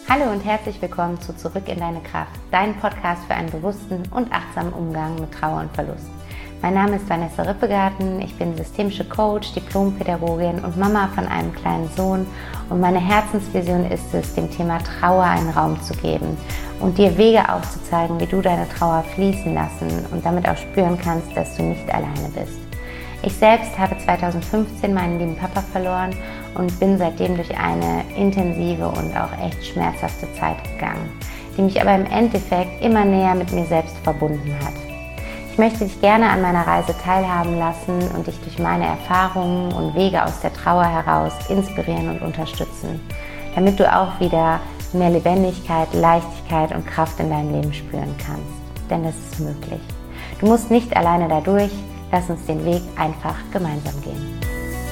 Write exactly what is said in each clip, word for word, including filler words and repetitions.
Hallo und herzlich willkommen zu Zurück in deine Kraft, dein Podcast für einen bewussten und achtsamen Umgang mit Trauer und Verlust. Mein Name ist Vanessa Rippegarten, ich bin systemische Coach, Diplompädagogin und Mama von einem kleinen Sohn und meine Herzensvision ist es, dem Thema Trauer einen Raum zu geben und dir Wege aufzuzeigen, wie du deine Trauer fließen lassen und damit auch spüren kannst, dass du nicht alleine bist. Ich selbst habe zweitausendfünfzehn meinen lieben Papa verloren und bin seitdem durch eine intensive und auch echt schmerzhafte Zeit gegangen, die mich aber im Endeffekt immer näher mit mir selbst verbunden hat. Ich möchte dich gerne an meiner Reise teilhaben lassen und dich durch meine Erfahrungen und Wege aus der Trauer heraus inspirieren und unterstützen, damit du auch wieder mehr Lebendigkeit, Leichtigkeit und Kraft in deinem Leben spüren kannst. Denn das ist möglich. Du musst nicht alleine dadurch. Lass uns den Weg einfach gemeinsam gehen.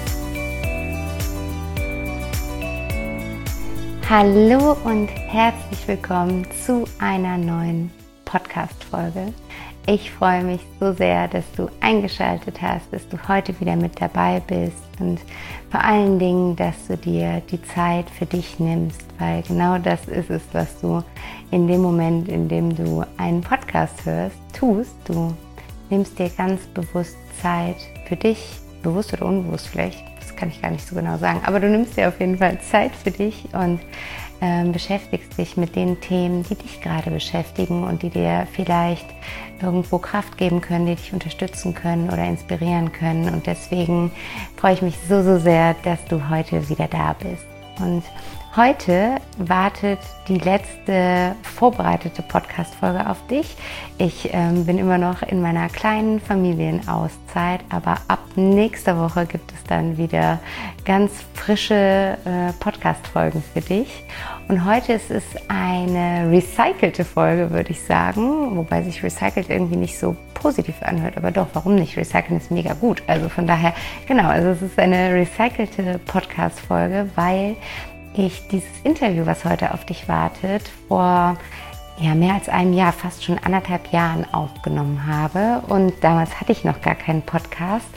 Hallo und herzlich willkommen zu einer neuen Podcast-Folge. Ich freue mich so sehr, dass du eingeschaltet hast, dass du heute wieder mit dabei bist und vor allen Dingen, dass du dir die Zeit für dich nimmst, weil genau das ist es, was du in dem Moment, in dem du einen Podcast hörst, tust. Du nimmst dir ganz bewusst Zeit für dich, bewusst oder unbewusst vielleicht, das kann ich gar nicht so genau sagen, aber du nimmst dir auf jeden Fall Zeit für dich und ähm, beschäftigst dich mit den Themen, die dich gerade beschäftigen und die dir vielleicht irgendwo Kraft geben können, die dich unterstützen können oder inspirieren können. Und deswegen freue ich mich so, so sehr, dass du heute wieder da bist. Und heute wartet die letzte vorbereitete Podcast-Folge auf dich. Ich ähm, bin immer noch in meiner kleinen Familienauszeit, aber ab nächster Woche gibt es dann wieder ganz frische äh, Podcast-Folgen für dich. Und heute ist es eine recycelte Folge, würde ich sagen, wobei sich recycelt irgendwie nicht so positiv anhört, aber doch, warum nicht? Recyceln ist mega gut. Also von daher, genau, also es ist eine recycelte Podcast-Folge, weil ich dieses Interview, was heute auf dich wartet, vor ja, mehr als einem Jahr, fast schon anderthalb Jahren aufgenommen habe. Und damals hatte ich noch gar keinen Podcast,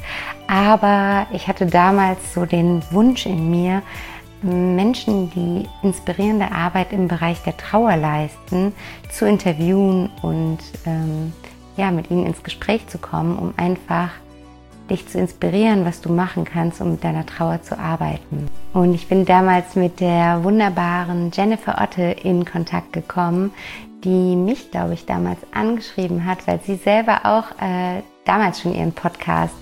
aber ich hatte damals so den Wunsch in mir, Menschen, die inspirierende Arbeit im Bereich der Trauer leisten, zu interviewen und ähm, ja, mit ihnen ins Gespräch zu kommen, um einfach dich zu inspirieren, was du machen kannst, um mit deiner Trauer zu arbeiten. Und ich bin damals mit der wunderbaren Jennifer Otte in Kontakt gekommen, die mich, glaube ich, damals angeschrieben hat, weil sie selber auch äh, damals schon ihren Podcast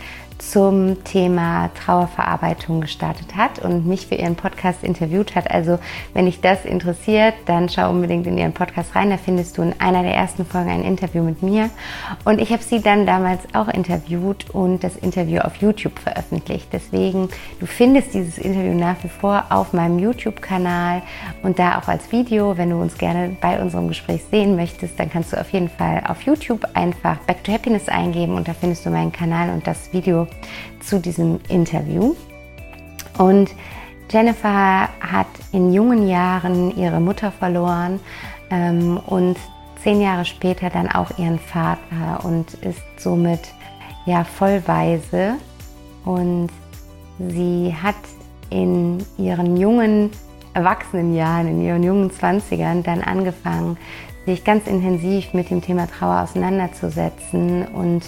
zum Thema Trauerverarbeitung gestartet hat und mich für ihren Podcast interviewt hat. Also wenn dich das interessiert, dann schau unbedingt in ihren Podcast rein. Da findest du in einer der ersten Folgen ein Interview mit mir. Und ich habe sie dann damals auch interviewt und das Interview auf YouTube veröffentlicht. Deswegen, du findest dieses Interview nach wie vor auf meinem YouTube-Kanal und da auch als Video. Wenn du uns gerne bei unserem Gespräch sehen möchtest, dann kannst du auf jeden Fall auf YouTube einfach Back to Happiness eingeben und da findest du meinen Kanal und das Video zu diesem Interview. Und Jennifer hat in jungen Jahren ihre Mutter verloren ähm, und zehn Jahre später dann auch ihren Vater und ist somit ja vollwaise. Und sie hat in ihren jungen Erwachsenenjahren, in ihren jungen Zwanzigern dann angefangen, sich ganz intensiv mit dem Thema Trauer auseinanderzusetzen und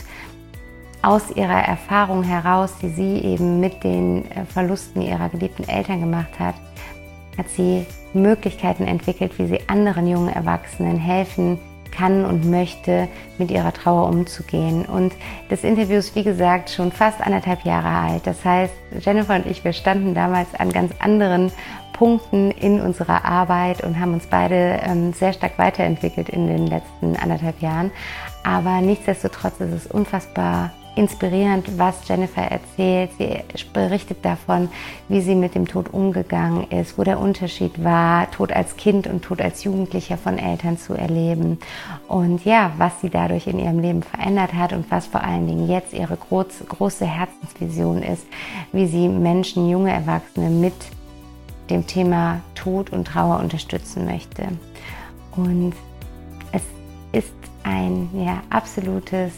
aus ihrer Erfahrung heraus, die sie eben mit den Verlusten ihrer geliebten Eltern gemacht hat, hat sie Möglichkeiten entwickelt, wie sie anderen jungen Erwachsenen helfen kann und möchte, mit ihrer Trauer umzugehen. Und das Interview ist, wie gesagt, schon fast anderthalb Jahre alt. Das heißt, Jennifer und ich, wir standen damals an ganz anderen Punkten in unserer Arbeit und haben uns beide ähm, sehr stark weiterentwickelt in den letzten anderthalb Jahren. Aber nichtsdestotrotz ist es unfassbar inspirierend, was Jennifer erzählt. Sie berichtet davon, wie sie mit dem Tod umgegangen ist, wo der Unterschied war, Tod als Kind und Tod als Jugendlicher von Eltern zu erleben und ja, was sie dadurch in ihrem Leben verändert hat und was vor allen Dingen jetzt ihre groß, große Herzensvision ist, wie sie Menschen, junge Erwachsene mit dem Thema Tod und Trauer unterstützen möchte. Und es ist ein ja, absolutes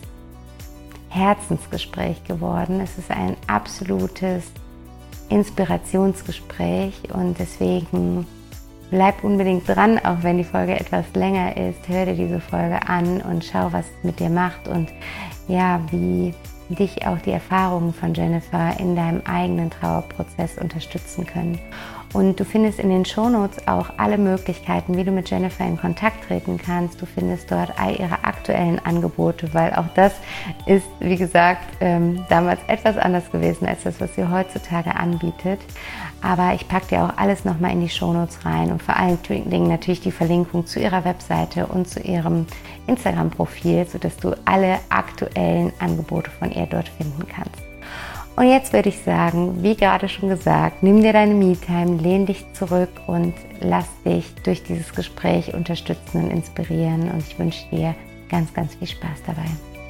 Herzensgespräch geworden. Es ist ein absolutes Inspirationsgespräch und deswegen bleib unbedingt dran, auch wenn die Folge etwas länger ist. Hör dir diese Folge an und schau, was es mit dir macht und ja, wie dich auch die Erfahrungen von Jennifer in deinem eigenen Trauerprozess unterstützen können. Und du findest in den Shownotes auch alle Möglichkeiten, wie du mit Jennifer in Kontakt treten kannst. Du findest dort all ihre aktuellen Angebote, weil auch das ist, wie gesagt, ähm, damals etwas anders gewesen als das, was sie heutzutage anbietet. Aber ich packe dir auch alles nochmal in die Shownotes rein und vor allen Dingen natürlich die Verlinkung zu ihrer Webseite und zu ihrem Instagram-Profil, sodass du alle aktuellen Angebote von ihr dort finden kannst. Und jetzt würde ich sagen, wie gerade schon gesagt, nimm dir deine Me-Time, lehn dich zurück und lass dich durch dieses Gespräch unterstützen und inspirieren. Und ich wünsche dir ganz, ganz viel Spaß dabei.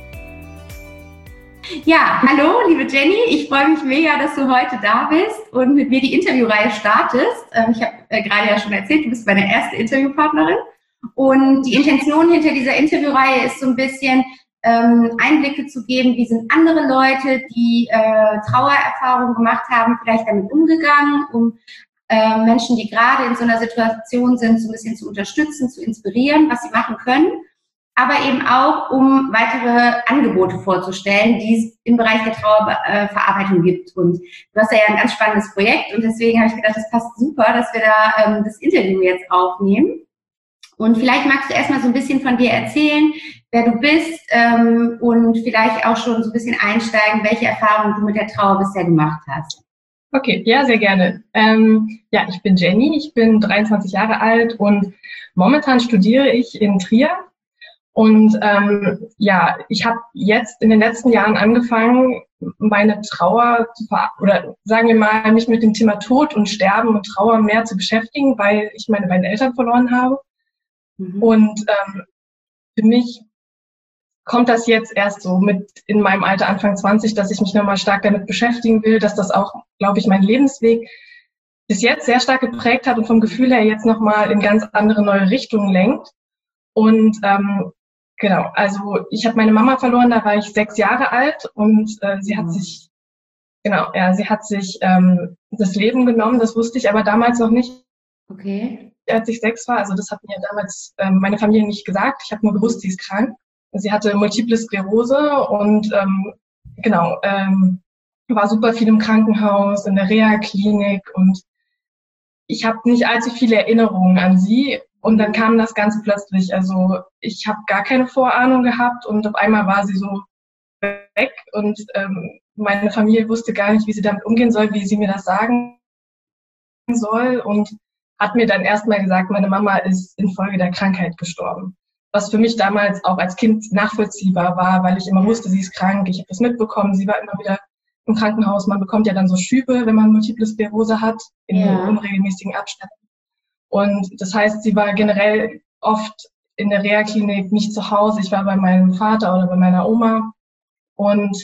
Ja, hallo, liebe Jenny. Ich freue mich mega, dass du heute da bist und mit mir die Interviewreihe startest. Ich habe gerade ja schon erzählt, du bist meine erste Interviewpartnerin. Und die Intention hinter dieser Interviewreihe ist so ein bisschen, ähm, Einblicke zu geben, wie sind andere Leute, die äh, Trauererfahrungen gemacht haben, vielleicht damit umgegangen, um äh, Menschen, die gerade in so einer Situation sind, so ein bisschen zu unterstützen, zu inspirieren, was sie machen können, aber eben auch, um weitere Angebote vorzustellen, die es im Bereich der Trauerverarbeitung gibt. Und du hast ja ein ganz spannendes Projekt und deswegen habe ich gedacht, das passt super, dass wir da ähm, das Interview jetzt aufnehmen. Und vielleicht magst du erstmal so ein bisschen von dir erzählen, wer du bist ähm, und vielleicht auch schon so ein bisschen einsteigen, welche Erfahrungen du mit der Trauer bisher gemacht hast. Okay, ja, sehr gerne. Ähm, ja, ich bin Jenny, ich bin dreiundzwanzig Jahre alt und momentan studiere ich in Trier. Und ähm, ja, ich habe jetzt in den letzten Jahren angefangen, meine Trauer zu ver- oder sagen wir mal, mich mit dem Thema Tod und Sterben und Trauer mehr zu beschäftigen, weil ich meine beiden Eltern verloren habe. Mhm. Und ähm, für mich kommt das jetzt erst so mit in meinem Alter Anfang zwanzig, dass ich mich nochmal stark damit beschäftigen will, dass das auch, glaube ich, meinen Lebensweg bis jetzt sehr stark geprägt hat und vom Gefühl her jetzt nochmal in ganz andere neue Richtungen lenkt. Und ähm, genau, also ich habe meine Mama verloren, da war ich sechs Jahre alt und äh, sie hat mhm. sich, genau, ja, sie hat sich ähm, das Leben genommen, das wusste ich aber damals noch nicht. Okay. Als ich sechs war, also das hat mir damals ähm, meine Familie nicht gesagt. Ich habe nur gewusst, sie ist krank. Sie hatte Multiple Sklerose und ähm, genau, ähm, war super viel im Krankenhaus, in der Reha-Klinik und ich habe nicht allzu viele Erinnerungen an sie. Und dann kam das ganz plötzlich. Also ich habe gar keine Vorahnung gehabt und auf einmal war sie so weg und ähm, meine Familie wusste gar nicht, wie sie damit umgehen soll, wie sie mir das sagen soll und hat mir dann erstmal gesagt, meine Mama ist infolge der Krankheit gestorben. Was für mich damals auch als Kind nachvollziehbar war, weil ich immer wusste, sie ist krank, ich habe das mitbekommen, sie war immer wieder im Krankenhaus. Man bekommt ja dann so Schübe, wenn man Multiple Sklerose hat, in ja. unregelmäßigen Abständen. Und das heißt, sie war generell oft in der Reha-Klinik, nicht zu Hause. Ich war bei meinem Vater oder bei meiner Oma. Und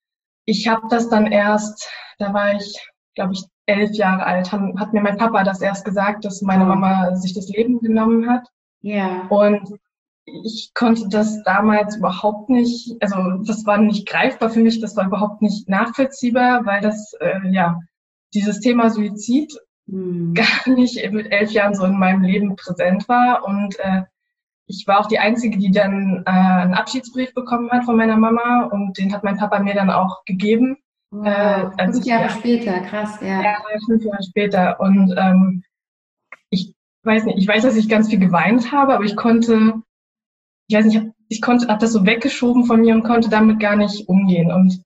ich habe das dann erst, da war ich, glaube ich, elf Jahre alt, haben, hat mir mein Papa das erst gesagt, dass meine Mama sich das Leben genommen hat. Ja. Und ich konnte das damals überhaupt nicht, also das war nicht greifbar für mich, das war überhaupt nicht nachvollziehbar, weil das, äh, ja, dieses Thema Suizid hm. gar nicht mit elf Jahren so in meinem Leben präsent war. Und äh, ich war auch die Einzige, die dann äh, einen Abschiedsbrief bekommen hat von meiner Mama und den hat mein Papa mir dann auch gegeben. Wow. Äh, als fünf Jahre ich, später, krass, ja. Ja, fünf Jahre später. Und ähm, ich weiß nicht, ich weiß, dass ich ganz viel geweint habe, aber ich konnte, ich weiß nicht, ich konnte, habe das so weggeschoben von mir und konnte damit gar nicht umgehen. Und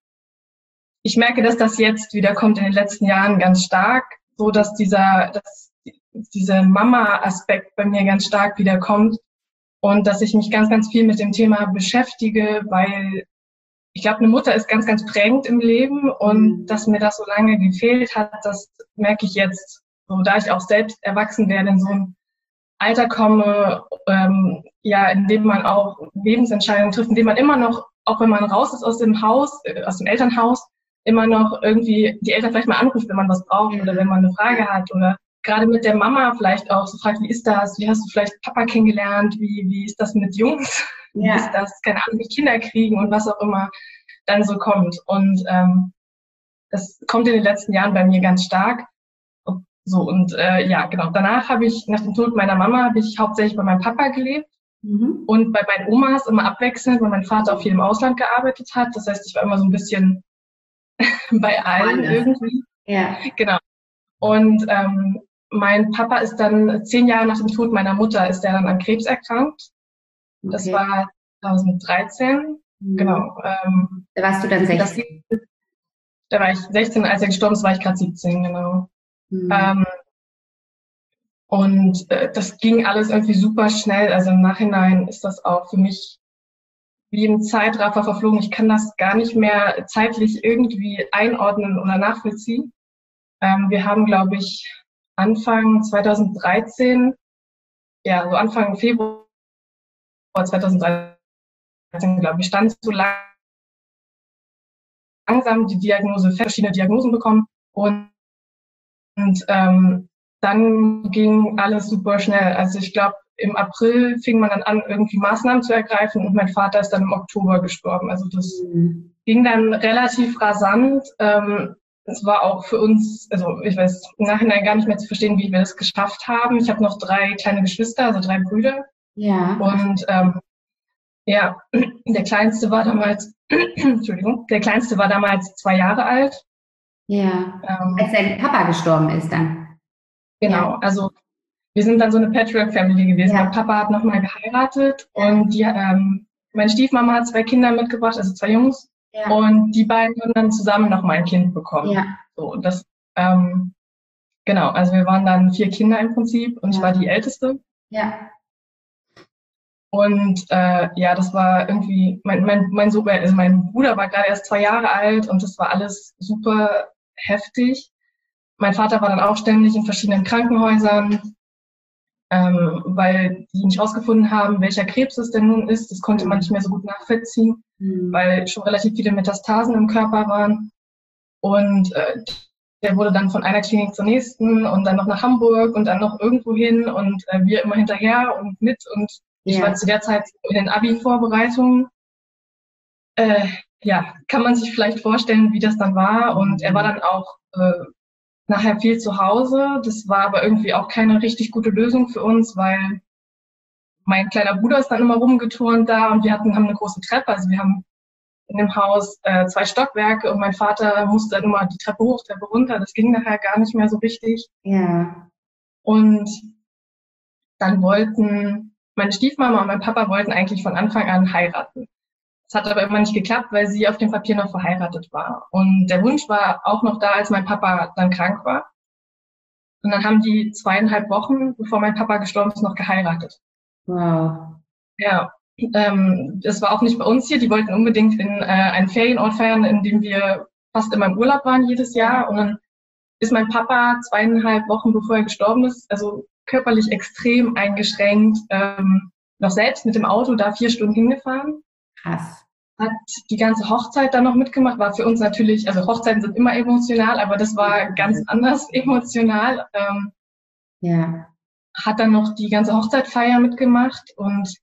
ich merke, dass das jetzt wieder kommt in den letzten Jahren ganz stark, so dass dieser, dass dieser Mama-Aspekt bei mir ganz stark wiederkommt und dass ich mich ganz, ganz viel mit dem Thema beschäftige, weil ich glaube, eine Mutter ist ganz, ganz prägend im Leben und dass mir das so lange gefehlt hat, das merke ich jetzt, so da ich auch selbst erwachsen werde, in so ein Alter komme, ähm, ja, in dem man auch Lebensentscheidungen trifft, in dem man immer noch, auch wenn man raus ist aus dem Haus, äh, aus dem Elternhaus, immer noch irgendwie die Eltern vielleicht mal anruft, wenn man was braucht oder wenn man eine Frage hat oder gerade mit der Mama vielleicht auch so fragt, wie ist das? Wie hast du vielleicht Papa kennengelernt? Wie, wie ist das mit Jungs? Wie ja. ist das? Keine Ahnung, mit Kinder kriegen und was auch immer dann so kommt. Und ähm, das kommt in den letzten Jahren bei mir ganz stark. So, und äh, ja, genau. Danach habe ich, nach dem Tod meiner Mama, habe ich hauptsächlich bei meinem Papa gelebt. Mhm. Und bei meinen Omas immer abwechselnd, weil mein Vater auch viel im Ausland gearbeitet hat. Das heißt, ich war immer so ein bisschen bei allen irgendwie. Ja. Genau. Und ähm, mein Papa ist dann zehn Jahre nach dem Tod meiner Mutter, ist er dann an Krebs erkrankt. Okay. Das war zwanzig dreizehn. Mhm. Genau. Ähm, da warst du dann sechzehn? Das, da war ich sechzehn, als er gestorben ist, war ich gerade siebzehn, genau. Mhm. Ähm, und äh, das ging alles irgendwie super schnell. Also im Nachhinein ist das auch für mich wie im Zeitraffer verflogen. Ich kann das gar nicht mehr zeitlich irgendwie einordnen oder nachvollziehen. Ähm, wir haben, glaube ich, Anfang zwanzig dreizehn, ja, so Anfang Februar zwanzig dreizehn, glaube ich, stand so langsam die Diagnose, verschiedene Diagnosen bekommen und, und ähm, dann ging alles super schnell. Also ich glaube, im April fing man dann an, irgendwie Maßnahmen zu ergreifen und mein Vater ist dann im Oktober gestorben. Also das mhm. ging dann relativ rasant. Ähm, es war auch für uns, also ich weiß im Nachhinein gar nicht mehr zu verstehen, wie wir das geschafft haben. Ich habe noch drei kleine Geschwister, also drei Brüder. Ja. Und ähm, ja, der Kleinste war damals, Entschuldigung, der Kleinste war damals zwei Jahre alt. Ja. Ähm, Als dein Papa gestorben ist dann. Genau, ja. Also wir sind dann so eine Patchwork-Family gewesen. Ja. Mein Papa hat nochmal geheiratet und die, ähm, meine Stiefmama hat zwei Kinder mitgebracht, also zwei Jungs. Ja. Und die beiden haben dann zusammen nochmal ein Kind bekommen. Ja. So, und das, ähm, genau, also wir waren dann vier Kinder im Prinzip und ja. ich war die Älteste. Ja. Und äh, ja, das war irgendwie, mein, mein, mein, super, also mein Bruder war gerade erst zwei Jahre alt und das war alles super heftig. Mein Vater war dann auch ständig in verschiedenen Krankenhäusern, ähm, weil die nicht rausgefunden haben, welcher Krebs es denn nun ist. Das konnte man nicht mehr so gut nachvollziehen, mhm. weil schon relativ viele Metastasen im Körper waren. Und äh, der wurde dann von einer Klinik zur nächsten und dann noch nach Hamburg und dann noch irgendwo hin und äh, wir immer hinterher und mit. Und ich ja. war zu der Zeit in den Abi-Vorbereitungen. Äh, ja, kann man sich vielleicht vorstellen, wie das dann war. Und er war dann auch äh, nachher viel zu Hause. Das war aber irgendwie auch keine richtig gute Lösung für uns, weil mein kleiner Bruder ist dann immer rumgeturnt da und wir hatten, haben eine große Treppe. Also wir haben in dem Haus äh, zwei Stockwerke und mein Vater musste dann immer die Treppe hoch, Treppe runter. Das ging nachher gar nicht mehr so richtig. Ja. Und dann wollten meine Stiefmama und mein Papa wollten eigentlich von Anfang an heiraten. Das hat aber immer nicht geklappt, weil sie auf dem Papier noch verheiratet war. Und der Wunsch war auch noch da, als mein Papa dann krank war. Und dann haben die zweieinhalb Wochen, bevor mein Papa gestorben ist, noch geheiratet. Wow. Ja, ähm, das war auch nicht bei uns hier. Die wollten unbedingt in äh, einen Ferienort feiern, in dem wir fast immer im Urlaub waren jedes Jahr. Und dann ist mein Papa zweieinhalb Wochen, bevor er gestorben ist, also körperlich extrem eingeschränkt, ähm, noch selbst mit dem Auto da vier Stunden hingefahren. Krass. Hat die ganze Hochzeit dann noch mitgemacht, war für uns natürlich, also Hochzeiten sind immer emotional, aber das war ganz anders emotional. Ähm, ja. Hat dann noch die ganze Hochzeitfeier mitgemacht und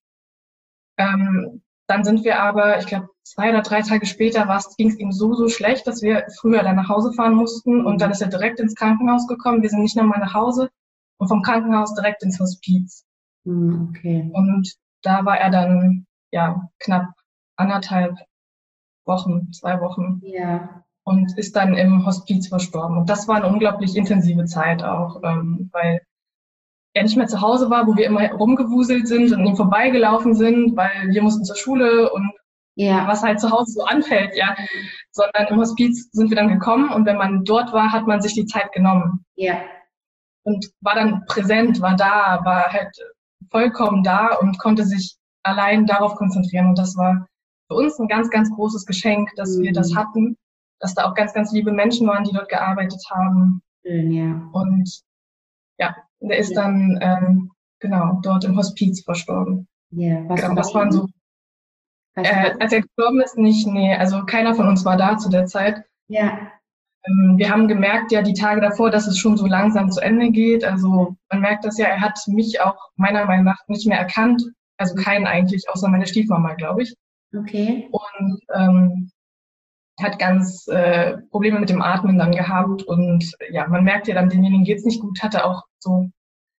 ähm, dann sind wir aber, ich glaube, zwei oder drei Tage später ging es ihm so, so schlecht, dass wir früher dann nach Hause fahren mussten und dann ist er direkt ins Krankenhaus gekommen. Wir sind nicht nochmal nach Hause und vom Krankenhaus direkt ins Hospiz. Okay. Und da war er dann, ja, knapp anderthalb Wochen, zwei Wochen. Ja. Und ist dann im Hospiz verstorben. Und das war eine unglaublich intensive Zeit auch, ähm, weil er nicht mehr zu Hause war, wo wir immer rumgewuselt sind und ihm vorbeigelaufen sind, weil wir mussten zur Schule und ja. was halt zu Hause so anfällt, ja. Sondern im Hospiz sind wir dann gekommen und wenn man dort war, hat man sich die Zeit genommen. Ja. Und war dann präsent, war da, war halt vollkommen da und konnte sich allein darauf konzentrieren. Und das war für uns ein ganz, ganz großes Geschenk, dass mhm. wir das hatten, dass da auch ganz, ganz liebe Menschen waren, die dort gearbeitet haben. Schön, ja. Und ja, der ist ja. dann ähm, genau dort im Hospiz verstorben. Ja, was genau, das waren so. Äh, als er gestorben ist, nicht, nee, also keiner von uns war da zu der Zeit. Ja. Ähm, wir haben gemerkt, ja, die Tage davor, dass es schon so langsam zu Ende geht. Also man merkt das ja, er hat mich auch meiner Meinung nach nicht mehr erkannt. Also keinen eigentlich, außer meine Stiefmama, glaube ich. Okay. Und ähm, hat ganz äh, Probleme mit dem Atmen dann gehabt und ja, man merkt ja dann, demjenigen geht's nicht gut, hatte auch so,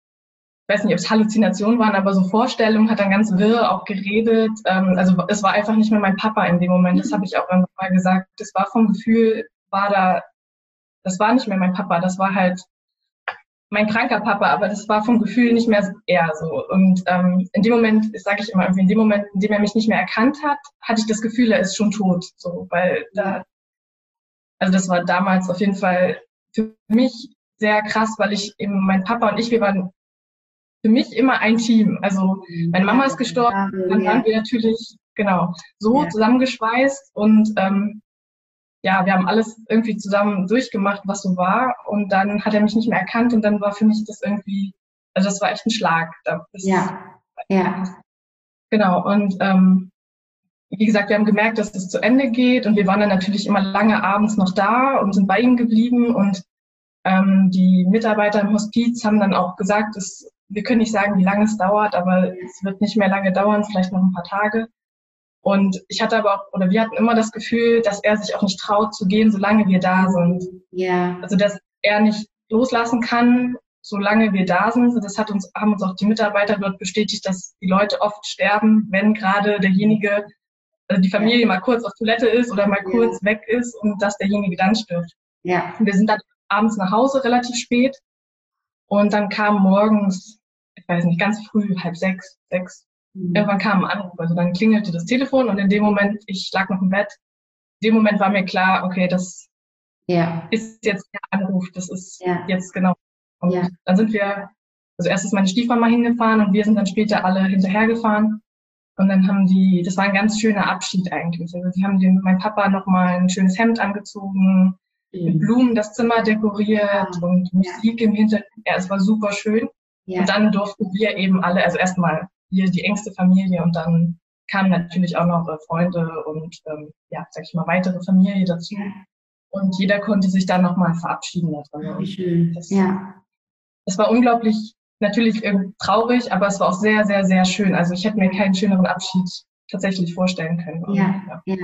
ich weiß nicht, ob es Halluzinationen waren, aber so Vorstellungen, hat dann ganz wirr auch geredet. Ähm, also es war einfach nicht mehr mein Papa in dem Moment, das habe ich auch irgendwann mal gesagt. Das war vom Gefühl, war da, das war nicht mehr mein Papa, das war halt mein kranker Papa, aber das war vom Gefühl nicht mehr er so. Und ähm, in dem Moment, das sage ich immer, in dem Moment, in dem er mich nicht mehr erkannt hat, hatte ich das Gefühl, er ist schon tot. So, weil da, also das war damals auf jeden Fall für mich sehr krass, weil ich eben, mein Papa und ich, wir waren für mich immer ein Team. Also meine Mama ist gestorben, dann waren wir natürlich genau so zusammengeschweißt und ähm, ja, wir haben alles irgendwie zusammen durchgemacht, was so war. Und dann hat er mich nicht mehr erkannt und dann war für mich das irgendwie, also das war echt ein Schlag. Das ja, ja. Genau. Und ähm, wie gesagt, wir haben gemerkt, dass es zu Ende geht und wir waren dann natürlich immer lange abends noch da und sind bei ihm geblieben. Und ähm, die Mitarbeiter im Hospiz haben dann auch gesagt, dass, wir können nicht sagen, wie lange es dauert, aber es wird nicht mehr lange dauern, vielleicht noch ein paar Tage. Und ich hatte aber auch, oder wir hatten immer das Gefühl, dass er sich auch nicht traut zu gehen, solange wir da sind. Ja. Also, dass er nicht loslassen kann, solange wir da sind. Das hat uns, haben uns auch die Mitarbeiter dort bestätigt, dass die Leute oft sterben, wenn gerade derjenige, also die Familie mal kurz auf Toilette ist oder mal kurz ja. weg ist und dass derjenige dann stirbt. Ja. Und wir sind dann abends nach Hause relativ spät und dann kam morgens, ich weiß nicht, ganz früh, halb sechs, sechs, irgendwann kam ein Anruf, also dann klingelte das Telefon und in dem Moment, ich lag noch im Bett, in dem Moment war mir klar, okay, das ja. ist jetzt der Anruf, das ist ja. jetzt genau. Und ja. dann sind wir, also erst ist meine Stiefmama hingefahren und wir sind dann später alle hinterhergefahren und dann haben die, das war ein ganz schöner Abschied eigentlich, also die haben dem, mein Papa nochmal ein schönes Hemd angezogen, mhm. mit Blumen das Zimmer dekoriert ja. und Musik ja. im Hintergrund, ja, es war super schön ja. und dann durften wir eben alle, also erstmal hier die engste Familie und dann kamen natürlich auch noch äh, Freunde und ähm, ja, sag ich mal, weitere Familie dazu. Und jeder konnte sich dann nochmal verabschieden davon. Wie schön. Das, ja. das war unglaublich, natürlich irgendwie traurig, aber es war auch sehr, sehr, sehr schön. Also ich hätte mir keinen schöneren Abschied tatsächlich vorstellen können. Und, ja, ja, ja.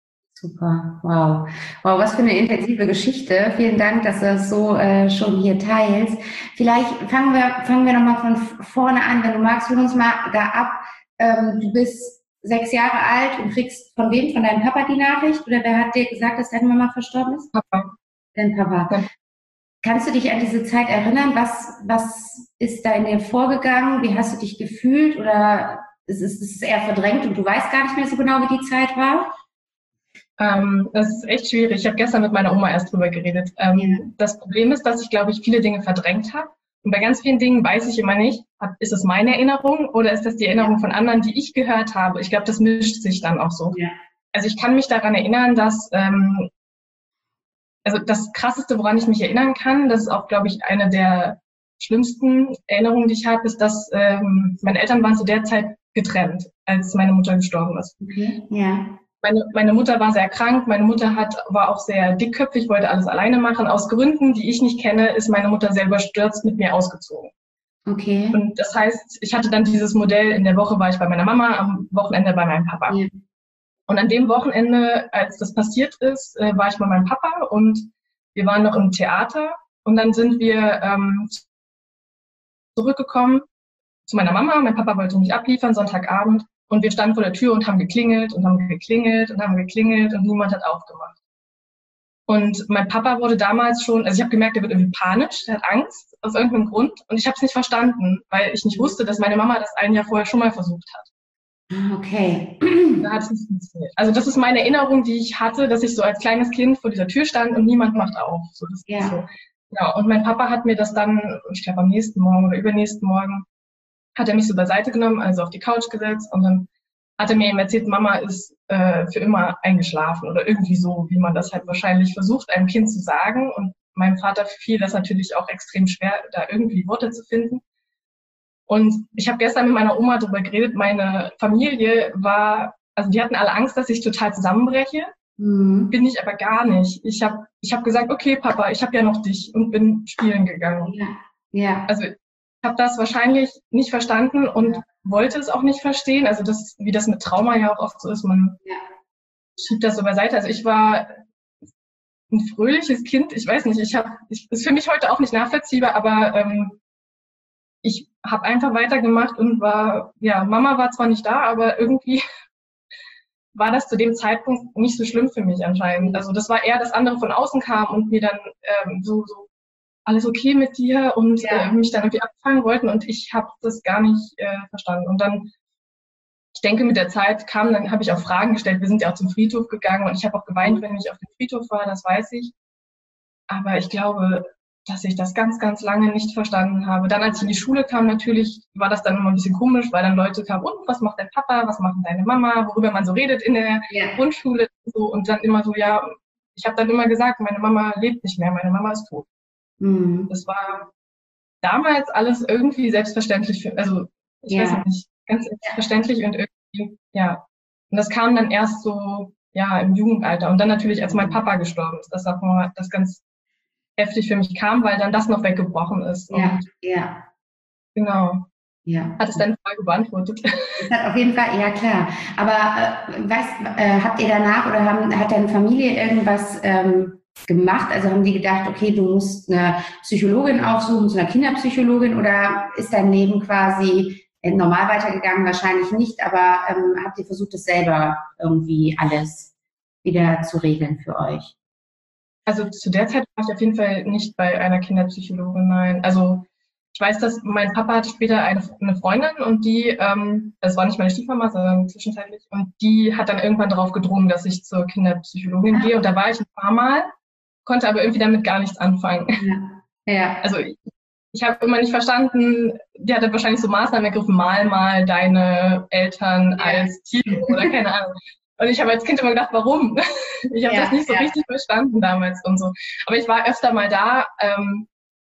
Super, wow. Wow, was für eine intensive Geschichte. Vielen Dank, dass du das so äh, schon hier teilst. Vielleicht fangen wir, fangen wir nochmal von vorne an, wenn du magst, hol uns mal da ab. Ähm, du bist sechs Jahre alt und kriegst von wem? Von deinem Papa die Nachricht? Oder wer hat dir gesagt, dass deine Mama verstorben ist? Papa. Dein Papa. Ja. Kannst du dich an diese Zeit erinnern? Was, was ist da in dir vorgegangen? Wie hast du dich gefühlt? Oder ist es, ist es eher verdrängt und du weißt gar nicht mehr so genau, wie die Zeit war? Ähm, das ist echt schwierig. Ich habe gestern mit meiner Oma erst drüber geredet. Ähm, ja. Das Problem ist, dass ich, glaube ich, viele Dinge verdrängt habe. Und bei ganz vielen Dingen weiß ich immer nicht, ist es meine Erinnerung oder ist das die Erinnerung ja. von anderen, die ich gehört habe? Ich glaube, das mischt sich dann auch so. Ja. Also ich kann mich daran erinnern, dass, ähm, also das Krasseste, woran ich mich erinnern kann, das ist auch, glaube ich, eine der schlimmsten Erinnerungen, die ich habe, ist, dass ähm, meine Eltern waren zu der Zeit getrennt, als meine Mutter gestorben ist. Okay. Ja. Meine, meine Mutter war sehr krank, meine Mutter hat, war auch sehr dickköpfig, wollte alles alleine machen. Aus Gründen, die ich nicht kenne, ist meine Mutter sehr überstürzt mit mir ausgezogen. Okay. Und das heißt, ich hatte dann dieses Modell, in der Woche war ich bei meiner Mama, am Wochenende bei meinem Papa. Ja. Und an dem Wochenende, als das passiert ist, äh, war ich bei meinem Papa und wir waren noch im Theater und dann sind wir ähm, zurückgekommen zu meiner Mama. Mein Papa wollte mich abliefern, Sonntagabend. Und wir standen vor der Tür und haben geklingelt und haben geklingelt und haben geklingelt und niemand hat aufgemacht. Und mein Papa wurde damals schon, also ich habe gemerkt, er wird irgendwie panisch, er hat Angst aus irgendeinem Grund und ich habe es nicht verstanden, weil ich nicht wusste, dass meine Mama das ein Jahr vorher schon mal versucht hat. Okay. Da hat es nicht funktioniert. Also das ist meine Erinnerung, die ich hatte, dass ich so als kleines Kind vor dieser Tür stand und niemand macht auf. So, das ja. ist so. Ja, und mein Papa hat mir das dann, ich glaube am nächsten Morgen oder übernächsten Morgen, hat er mich so beiseite genommen, also auf die Couch gesetzt und dann hat er mir eben erzählt, Mama ist äh, für immer eingeschlafen oder irgendwie so, wie man das halt wahrscheinlich versucht, einem Kind zu sagen. Und meinem Vater fiel das natürlich auch extrem schwer, da irgendwie Worte zu finden. Und ich habe gestern mit meiner Oma darüber geredet, meine Familie war, also die hatten alle Angst, dass ich total zusammenbreche. Mhm. Bin ich aber gar nicht. Ich habe ich hab gesagt, okay Papa, ich habe ja noch dich und bin spielen gegangen. Ja. Ja. Also ich habe das wahrscheinlich nicht verstanden und ja. wollte es auch nicht verstehen. Also das, wie das mit Trauma ja auch oft so ist, man, ja. schiebe das so beiseite. Also ich war ein fröhliches Kind. Ich weiß nicht, ich habe, ich, ist für mich heute auch nicht nachvollziehbar, aber ähm, ich habe einfach weitergemacht und war, ja, Mama war zwar nicht da, aber irgendwie war das zu dem Zeitpunkt nicht so schlimm für mich anscheinend. Also das war eher, dass andere von außen kamen und mir dann ähm, so, so alles okay mit dir und ja. äh, mich dann irgendwie abfangen wollten und ich habe das gar nicht äh, verstanden. Und dann, ich denke, mit der Zeit kam, dann habe ich auch Fragen gestellt. Wir sind ja auch zum Friedhof gegangen und ich habe auch geweint, wenn ich auf dem Friedhof war, das weiß ich. Aber ich glaube, dass ich das ganz, ganz lange nicht verstanden habe. Dann, als ich in die Schule kam, natürlich war das dann immer ein bisschen komisch, weil dann Leute kamen, und was macht dein Papa, was macht deine Mama, worüber man so redet in der ja. Grundschule und so. Und dann immer so, ja, ich habe dann immer gesagt, meine Mama lebt nicht mehr, meine Mama ist tot. Mhm. Das war damals alles irgendwie selbstverständlich, für, also ich ja. weiß nicht, ganz selbstverständlich und irgendwie, ja. Und das kam dann erst so, ja, im Jugendalter. Und dann natürlich, als mein Papa gestorben ist, das auch mal das ganz heftig für mich kam, weil dann das noch weggebrochen ist. Ja, und ja. Genau. Ja. Hat es deine Frage beantwortet? Das hat auf jeden Fall, ja klar. Aber äh, weißt, äh, habt ihr danach oder haben, hat deine Familie irgendwas ähm, gemacht? Also haben die gedacht, okay, du musst eine Psychologin aufsuchen, zu einer Kinderpsychologin, oder ist dein Leben quasi normal weitergegangen? Wahrscheinlich nicht, aber ähm, habt ihr versucht, das selber irgendwie alles wieder zu regeln für euch? Also zu der Zeit war ich auf jeden Fall nicht bei einer Kinderpsychologin, nein. Also ich weiß, dass mein Papa hatte später eine, eine Freundin und die, ähm, das war nicht meine Stiefmama, sondern zwischenzeitlich, und die hat dann irgendwann darauf gedrungen, dass ich zur Kinderpsychologin gehe, und da war ich ein paar Mal, konnte aber irgendwie damit gar nichts anfangen. Ja. Ja. Also ich, ich habe immer nicht verstanden, die hat dann wahrscheinlich so Maßnahmen ergriffen, mal mal deine Eltern ja. als Tiere oder keine Ahnung. Und ich habe als Kind immer gedacht, warum? Ich habe ja, das nicht so ja. richtig verstanden damals und so. Aber ich war öfter mal da, ähm,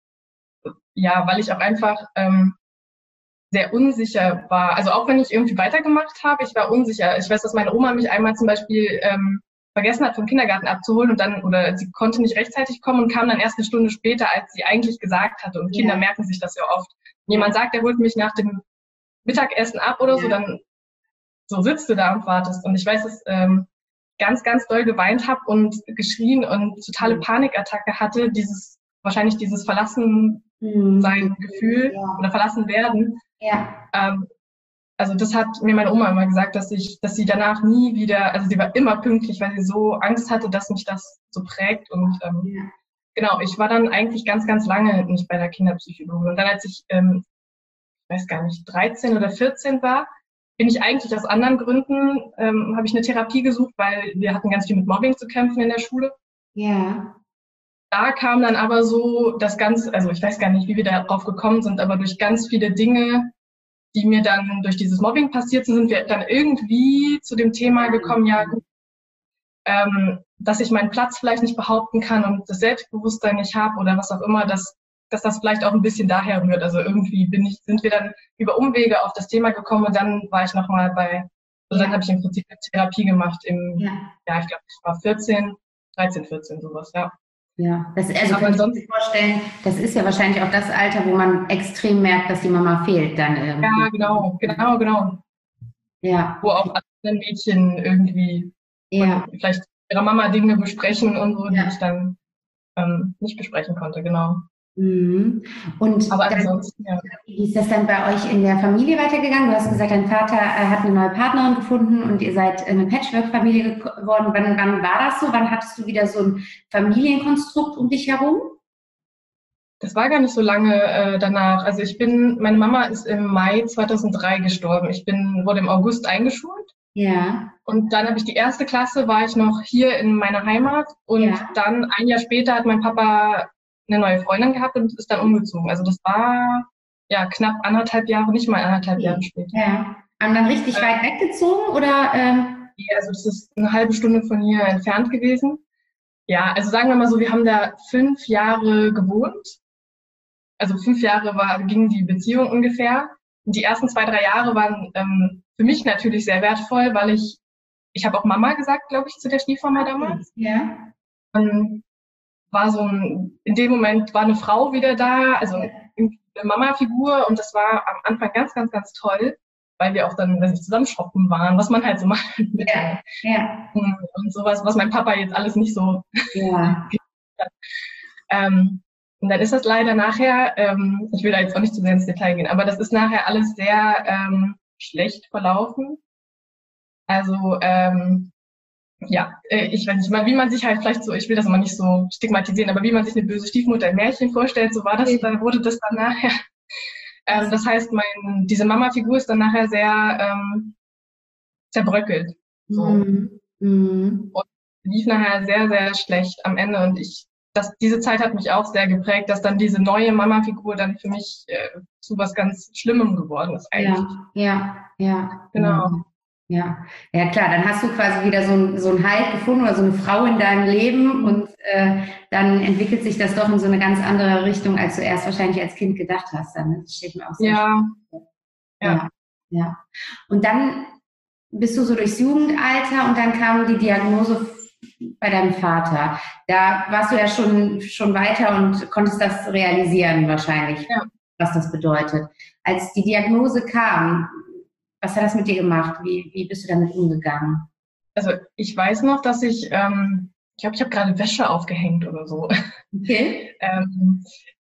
ja, weil ich auch einfach ähm, sehr unsicher war. Also auch wenn ich irgendwie weitergemacht habe, ich war unsicher. Ich weiß, dass meine Oma mich einmal zum Beispiel ähm, vergessen hat, vom Kindergarten abzuholen und dann, oder sie konnte nicht rechtzeitig kommen und kam dann erst eine Stunde später, als sie eigentlich gesagt hatte. Und Kinder ja. merken sich das ja oft. Wenn jemand sagt, er holt mich nach dem Mittagessen ab oder ja. so, dann so sitzt du da und wartest. Und ich weiß, dass ähm, ganz, ganz doll geweint habe und geschrien und totale Panikattacke hatte, dieses, wahrscheinlich dieses Verlassen sein Gefühl ja. oder verlassen werden. Ja. Ähm, also das hat mir meine Oma immer gesagt, dass ich, dass sie danach nie wieder, also sie war immer pünktlich, weil sie so Angst hatte, dass mich das so prägt. Und ähm, ja. genau, ich war dann eigentlich ganz, ganz lange nicht bei der Kinderpsychologin. Und dann, als ich, ähm, ich weiß gar nicht, dreizehn oder vierzehn war, bin ich eigentlich aus anderen Gründen, ähm, habe ich eine Therapie gesucht, weil wir hatten ganz viel mit Mobbing zu kämpfen in der Schule. Ja. Da kam dann aber so das Ganze, also ich weiß gar nicht, wie wir darauf gekommen sind, aber durch ganz viele Dinge, die mir dann durch dieses Mobbing passiert sind, sind wir dann irgendwie zu dem Thema gekommen, ja, ähm, dass ich meinen Platz vielleicht nicht behaupten kann und das Selbstbewusstsein nicht habe oder was auch immer, dass, dass das vielleicht auch ein bisschen daher rührt. Also irgendwie bin ich, sind wir dann über Umwege auf das Thema gekommen und dann war ich nochmal bei, also ja. dann habe ich im Prinzip eine Therapie gemacht im, ja, ja ich glaube, ich war vierzehn, dreizehn, vierzehn, sowas, ja. Ja, das, also kann ich mir vorstellen, das ist ja wahrscheinlich auch das Alter, wo man extrem merkt, dass die Mama fehlt dann irgendwie. Ja, genau, genau, genau. Ja. Wo auch andere Mädchen irgendwie ja. vielleicht ihrer Mama Dinge besprechen und so, die ja. ich dann ähm, nicht besprechen konnte, genau. Mhm. Und aber dann, ansonsten, ja. Wie ist das dann bei euch in der Familie weitergegangen? Du hast gesagt, dein Vater äh, hat eine neue Partnerin gefunden und ihr seid eine Patchwork-Familie geworden. Wann, wann war das so? Wann hattest du wieder so ein Familienkonstrukt um dich herum? Das war gar nicht so lange äh, danach. Also ich bin, meine Mama ist im Mai zweitausenddrei gestorben. Ich bin, wurde im August eingeschult. Ja. Und dann habe ich die erste Klasse, war ich noch hier in meiner Heimat. Und ja. dann ein Jahr später hat mein Papa eine neue Freundin gehabt und ist dann umgezogen. Also das war ja knapp anderthalb Jahre, nicht mal anderthalb okay. Jahre später. Ja. Und dann richtig äh, weit weggezogen oder? Ähm? Ja, also das ist eine halbe Stunde von hier entfernt gewesen. Ja, also sagen wir mal so, wir haben da fünf Jahre gewohnt. Also fünf Jahre war, ging die Beziehung ungefähr. Und die ersten zwei, drei Jahre waren ähm, für mich natürlich sehr wertvoll, weil ich, ich habe auch Mama gesagt, glaube ich, zu der Stiefmama damals. Ja. Und war so ein, in dem Moment war eine Frau wieder da, also eine Mama-Figur, und das war am Anfang ganz, ganz, ganz toll. weil wir auch dann, wenn wir zusammen shoppen waren, was man halt so macht. Ja, ja. Und sowas, was mein Papa jetzt alles nicht so ja. ähm, und dann ist das leider nachher, ähm, ich will da jetzt auch nicht zu sehr ins Detail gehen, aber das ist nachher alles sehr ähm, schlecht verlaufen. Also, ähm, ja, äh, ich weiß nicht mal, wie man sich halt vielleicht so, ich will das immer nicht so stigmatisieren, aber wie man sich eine böse Stiefmutter im Märchen vorstellt, so war das, okay. Da wurde das dann nachher. Ähm, das heißt, mein, diese Mama-Figur ist dann nachher sehr ähm, zerbröckelt. So. Mhm. Mhm. Und lief nachher sehr, sehr schlecht am Ende. Und ich, das, diese Zeit hat mich auch sehr geprägt, dass dann diese neue Mama-Figur dann für mich äh, zu was ganz Schlimmem geworden ist eigentlich. Ja, ja, ja. Genau. Ja, ja klar, dann hast du quasi wieder so ein, so ein Halt gefunden oder so eine Frau in deinem Leben und äh, dann entwickelt sich das doch in so eine ganz andere Richtung, als du erst wahrscheinlich als Kind gedacht hast. Dann, das steht mir auch so. Ja. Ja. ja. Ja. Und dann bist du so durchs Jugendalter und dann kam die Diagnose bei deinem Vater. Da warst du ja schon, schon weiter und konntest das realisieren wahrscheinlich, ja. Was das bedeutet. Als die Diagnose kam, was hat das mit dir gemacht? Wie, wie bist du damit umgegangen? Also ich weiß noch, dass ich, ähm, ich glaube, ich habe gerade Wäsche aufgehängt oder so. Okay. ähm,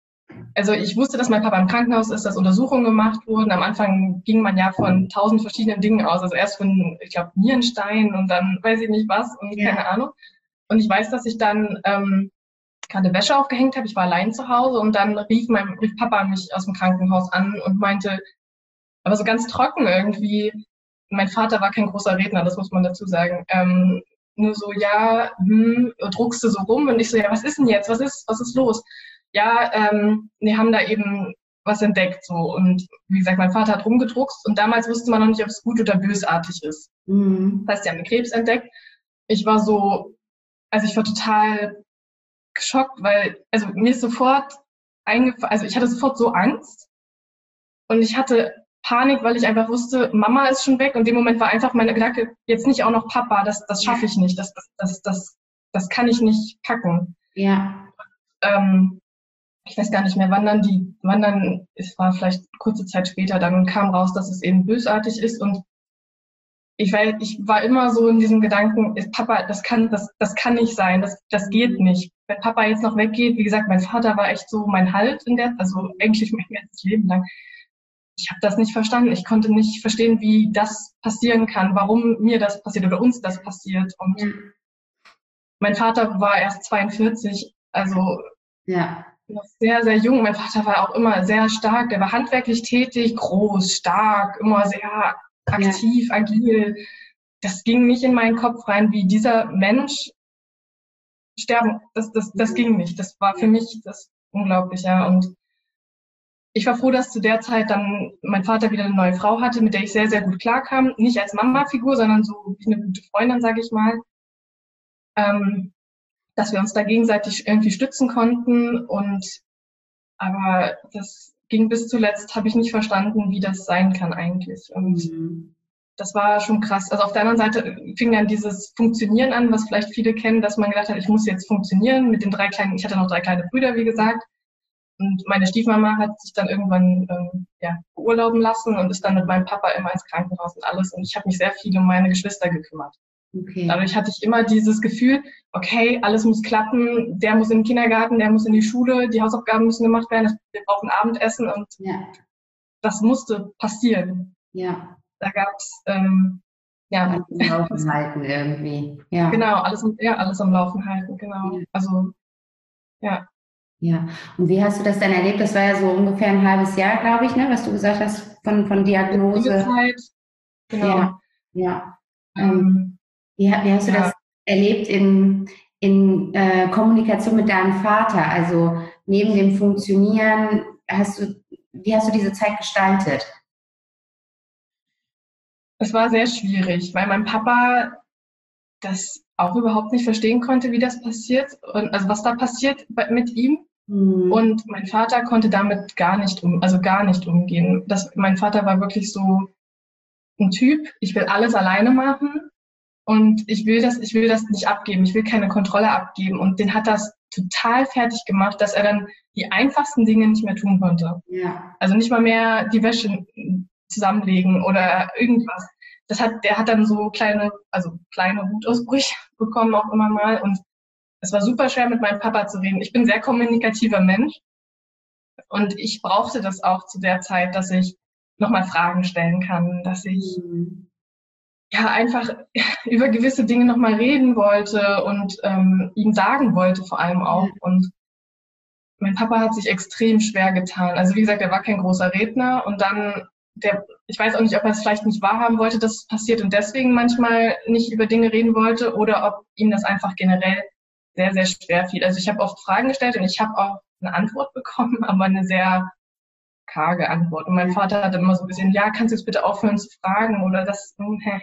also ich wusste, dass mein Papa im Krankenhaus ist, dass Untersuchungen gemacht wurden. Am Anfang ging man ja von tausend verschiedenen Dingen aus. Also erst von, ich glaube, Nierenstein und dann weiß ich nicht was und ja. Keine Ahnung. Und ich weiß, dass ich dann ähm, gerade Wäsche aufgehängt habe. Ich war allein zu Hause und dann rief mein rief Papa mich aus dem Krankenhaus an und meinte, aber so ganz trocken irgendwie. Mein Vater war kein großer Redner, das muss man dazu sagen. Ähm, nur so, ja, hm, druckst du so rum? Und ich so, ja, was ist denn jetzt? Was ist, was ist los? Ja, ähm, wir haben da eben was entdeckt, so. Und wie gesagt, mein Vater hat rumgedruckst und damals wusste man noch nicht, ob es gut oder bösartig ist. Mhm. Das heißt, die haben den Krebs entdeckt. Ich war so, also ich war total geschockt, weil, also mir ist sofort eingefallen, also ich hatte sofort so Angst und ich hatte Panik, weil ich einfach wusste, Mama ist schon weg und in dem Moment war einfach meine Gedanke, jetzt nicht auch noch Papa, das, das schaffe ich nicht, das, das, das, das, das kann ich nicht packen. Ja. Ähm, ich weiß gar nicht mehr, wann dann die, wann dann, es war vielleicht kurze Zeit später, dann kam raus, dass es eben bösartig ist und ich war, ich war immer so in diesem Gedanken, Papa, das kann, das, das kann nicht sein, das, das geht nicht. Wenn Papa jetzt noch weggeht, wie gesagt, mein Vater war echt so mein Halt in der, also eigentlich mein ganzes Leben lang. Ich habe das nicht verstanden. Ich konnte nicht verstehen, wie das passieren kann, warum mir das passiert oder uns das passiert. Und ja. Mein Vater war erst zweiundvierzig, also ja. Noch sehr, sehr jung. Mein Vater war auch immer sehr stark. Der war handwerklich tätig, groß, stark, immer sehr aktiv, ja. Agil. Das ging nicht in meinen Kopf rein, wie dieser Mensch sterben. Das, das, das ging nicht. Das war für mich das Unglaubliche. Ja. Und ich war froh, dass zu der Zeit dann mein Vater wieder eine neue Frau hatte, mit der ich sehr, sehr gut klarkam. Nicht als Mama-Figur, sondern so wie eine gute Freundin, sage ich mal. Ähm, dass wir uns da gegenseitig irgendwie stützen konnten. Und aber das ging bis zuletzt, habe ich nicht verstanden, wie das sein kann eigentlich. Und mhm. das war schon krass. Also auf der anderen Seite fing dann dieses Funktionieren an, was vielleicht viele kennen, dass man gedacht hat, ich muss jetzt funktionieren mit den drei kleinen, ich hatte noch drei kleine Brüder, wie gesagt. Und meine Stiefmama hat sich dann irgendwann ähm, ja, beurlauben lassen und ist dann mit meinem Papa immer ins Krankenhaus und alles. Und ich habe mich sehr viel um meine Geschwister gekümmert. Okay. Dadurch hatte ich immer dieses Gefühl, okay, alles muss klappen, der muss in den Kindergarten, der muss in die Schule, die Hausaufgaben müssen gemacht werden, wir brauchen Abendessen und ja. das musste passieren. Ja. Da gab's ähm, ja alles am Laufen halten irgendwie. Ja. Genau, alles, ja, alles am Laufen halten, genau. Ja. Also ja. Ja, und wie hast du das dann erlebt? Das war ja so ungefähr ein halbes Jahr, glaube ich, ne, was du gesagt hast, von, von Diagnose. Diese Zeit, genau. Ja, ja. Ähm, wie, wie hast du ja. das erlebt in, in äh, Kommunikation mit deinem Vater? Also neben dem Funktionieren, hast du, wie hast du diese Zeit gestaltet? Es war sehr schwierig, weil mein Papa das auch überhaupt nicht verstehen konnte, wie das passiert und also was da passiert mit ihm. Mhm. Und mein Vater konnte damit gar nicht um, also gar nicht umgehen. Das, mein Vater war wirklich so ein Typ, ich will alles alleine machen und ich will das, ich will das nicht abgeben, ich will keine Kontrolle abgeben. Und den hat das total fertig gemacht, dass er dann die einfachsten Dinge nicht mehr tun konnte. Ja. Also nicht mal mehr die Wäsche zusammenlegen oder irgendwas. Das hat, der hat dann so kleine, also kleine Wutausbrüche bekommen auch immer mal und es war super schwer mit meinem Papa zu reden. Ich bin ein sehr kommunikativer Mensch und ich brauchte das auch zu der Zeit, dass ich nochmal Fragen stellen kann, dass ich mhm. ja einfach über gewisse Dinge nochmal reden wollte und ähm, ihm sagen wollte vor allem auch. Und mein Papa hat sich extrem schwer getan. Also wie gesagt, er war kein großer Redner und dann, der, ich weiß auch nicht, ob er es vielleicht nicht wahrhaben wollte, dass es passiert und deswegen manchmal nicht über Dinge reden wollte oder ob ihm das einfach generell sehr, sehr schwer fiel. Also ich habe oft Fragen gestellt und ich habe auch eine Antwort bekommen, aber eine sehr karge Antwort. Und mein Vater hat immer so ein bisschen, ja, kannst du jetzt bitte aufhören zu fragen oder das,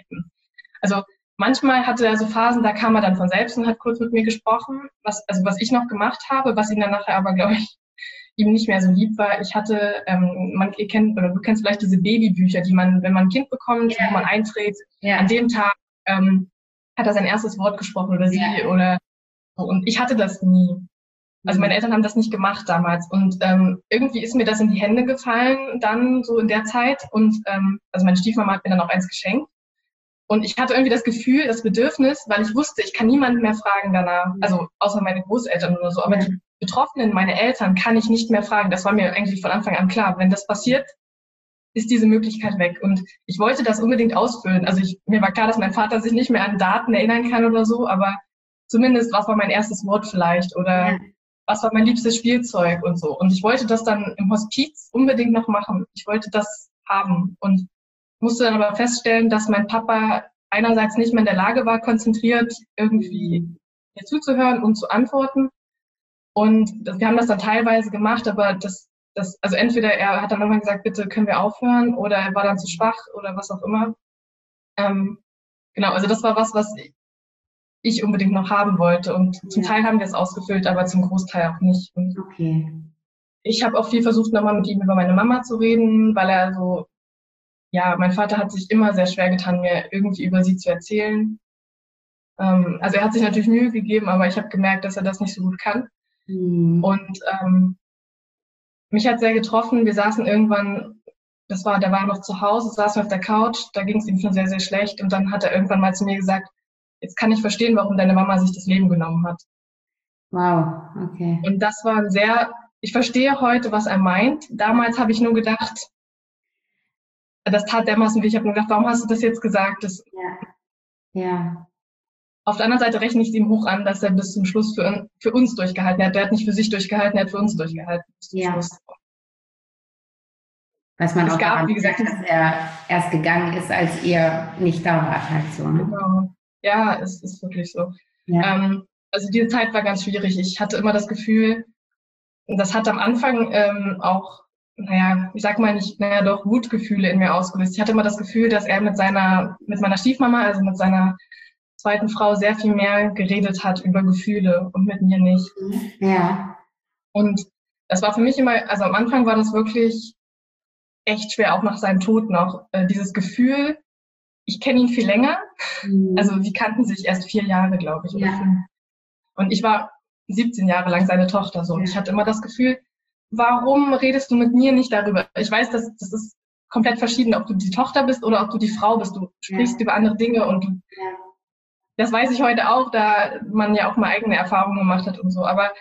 also manchmal hatte er so Phasen, da kam er dann von selbst und hat kurz mit mir gesprochen, was, also was ich noch gemacht habe, was ihm dann nachher aber, glaube ich, ihm nicht mehr so lieb war. Ich hatte, ähm, man, ihr kennt, oder du kennst vielleicht diese Babybücher, die man, wenn man ein Kind bekommt, ja. wo man einträgt, ja. an dem Tag ähm, hat er sein erstes Wort gesprochen oder sie ja. oder so. Und ich hatte das nie. Also meine Eltern haben das nicht gemacht damals und ähm, irgendwie ist mir das in die Hände gefallen dann so in der Zeit und ähm, also meine Stiefmama hat mir dann auch eins geschenkt und ich hatte irgendwie das Gefühl, das Bedürfnis, weil ich wusste, ich kann niemanden mehr fragen danach, also außer meine Großeltern oder so, aber die Betroffenen, meine Eltern, kann ich nicht mehr fragen. Das war mir eigentlich von Anfang an klar. Wenn das passiert, ist diese Möglichkeit weg und ich wollte das unbedingt ausfüllen. Also ich, mir war klar, dass mein Vater sich nicht mehr an Daten erinnern kann oder so, aber zumindest was war mein erstes Wort vielleicht oder ja. was war mein liebstes Spielzeug und so. Und ich wollte das dann im Hospiz unbedingt noch machen. Ich wollte das haben und musste dann aber feststellen, dass mein Papa einerseits nicht mehr in der Lage war, konzentriert irgendwie mir zuzuhören und zu antworten. Und das, wir haben das dann teilweise gemacht, aber das, das, also entweder er hat dann irgendwann gesagt, bitte können wir aufhören, oder er war dann zu schwach oder was auch immer. Ähm, genau, also das war was, was ich unbedingt noch haben wollte. Und zum ja. Teil haben wir es ausgefüllt, aber zum Großteil auch nicht. Und okay. Ich habe auch viel versucht, nochmal mit ihm über meine Mama zu reden, weil er so, ja, mein Vater hat sich immer sehr schwer getan, mir irgendwie über sie zu erzählen. Ähm, also er hat sich natürlich Mühe gegeben, aber ich habe gemerkt, dass er das nicht so gut kann. Mhm. Und ähm, mich hat sehr getroffen. Wir saßen irgendwann, das war, der war noch zu Hause, saßen wir auf der Couch, da ging es ihm schon sehr, sehr schlecht. Und dann hat er irgendwann mal zu mir gesagt, jetzt kann ich verstehen, warum deine Mama sich das Leben genommen hat. Wow, okay. Und das war ein sehr, ich verstehe heute, was er meint. Damals habe ich nur gedacht, das tat dermaßen weh. Ich habe nur gedacht, warum hast du das jetzt gesagt? Das, ja. ja. Auf der anderen Seite rechne ich es ihm hoch an, dass er bis zum Schluss für, für uns durchgehalten hat. Der hat nicht für sich durchgehalten, er hat für uns durchgehalten. Bis zum ja. Schluss. Weiß man es auch gab, daran, wie gesagt, dass er erst gegangen ist, als ihr nicht da wart halt so. Ne? Genau. Ja, es ist wirklich so. Ja. Ähm, also diese Zeit war ganz schwierig. Ich hatte immer das Gefühl, das hat am Anfang ähm, auch, naja, ich sag mal nicht, naja, doch Wutgefühle in mir ausgelöst. Ich hatte immer das Gefühl, dass er mit seiner, mit meiner Stiefmama, also mit seiner zweiten Frau, sehr viel mehr geredet hat über Gefühle und mit mir nicht. Ja. Und das war für mich immer, also am Anfang war das wirklich echt schwer, auch nach seinem Tod noch, äh, dieses Gefühl, ich kenne ihn viel länger, mhm. also die kannten sich erst vier Jahre, glaube ich, oder ja. fünf. Und ich war siebzehn Jahre lang seine Tochter so. Und ja. ich hatte immer das Gefühl, warum redest du mit mir nicht darüber? Ich weiß, dass das ist komplett verschieden, ob du die Tochter bist oder ob du die Frau bist. Du sprichst ja. über andere Dinge und du, ja. das weiß ich heute auch, da man ja auch mal eigene Erfahrungen gemacht hat und so. Aber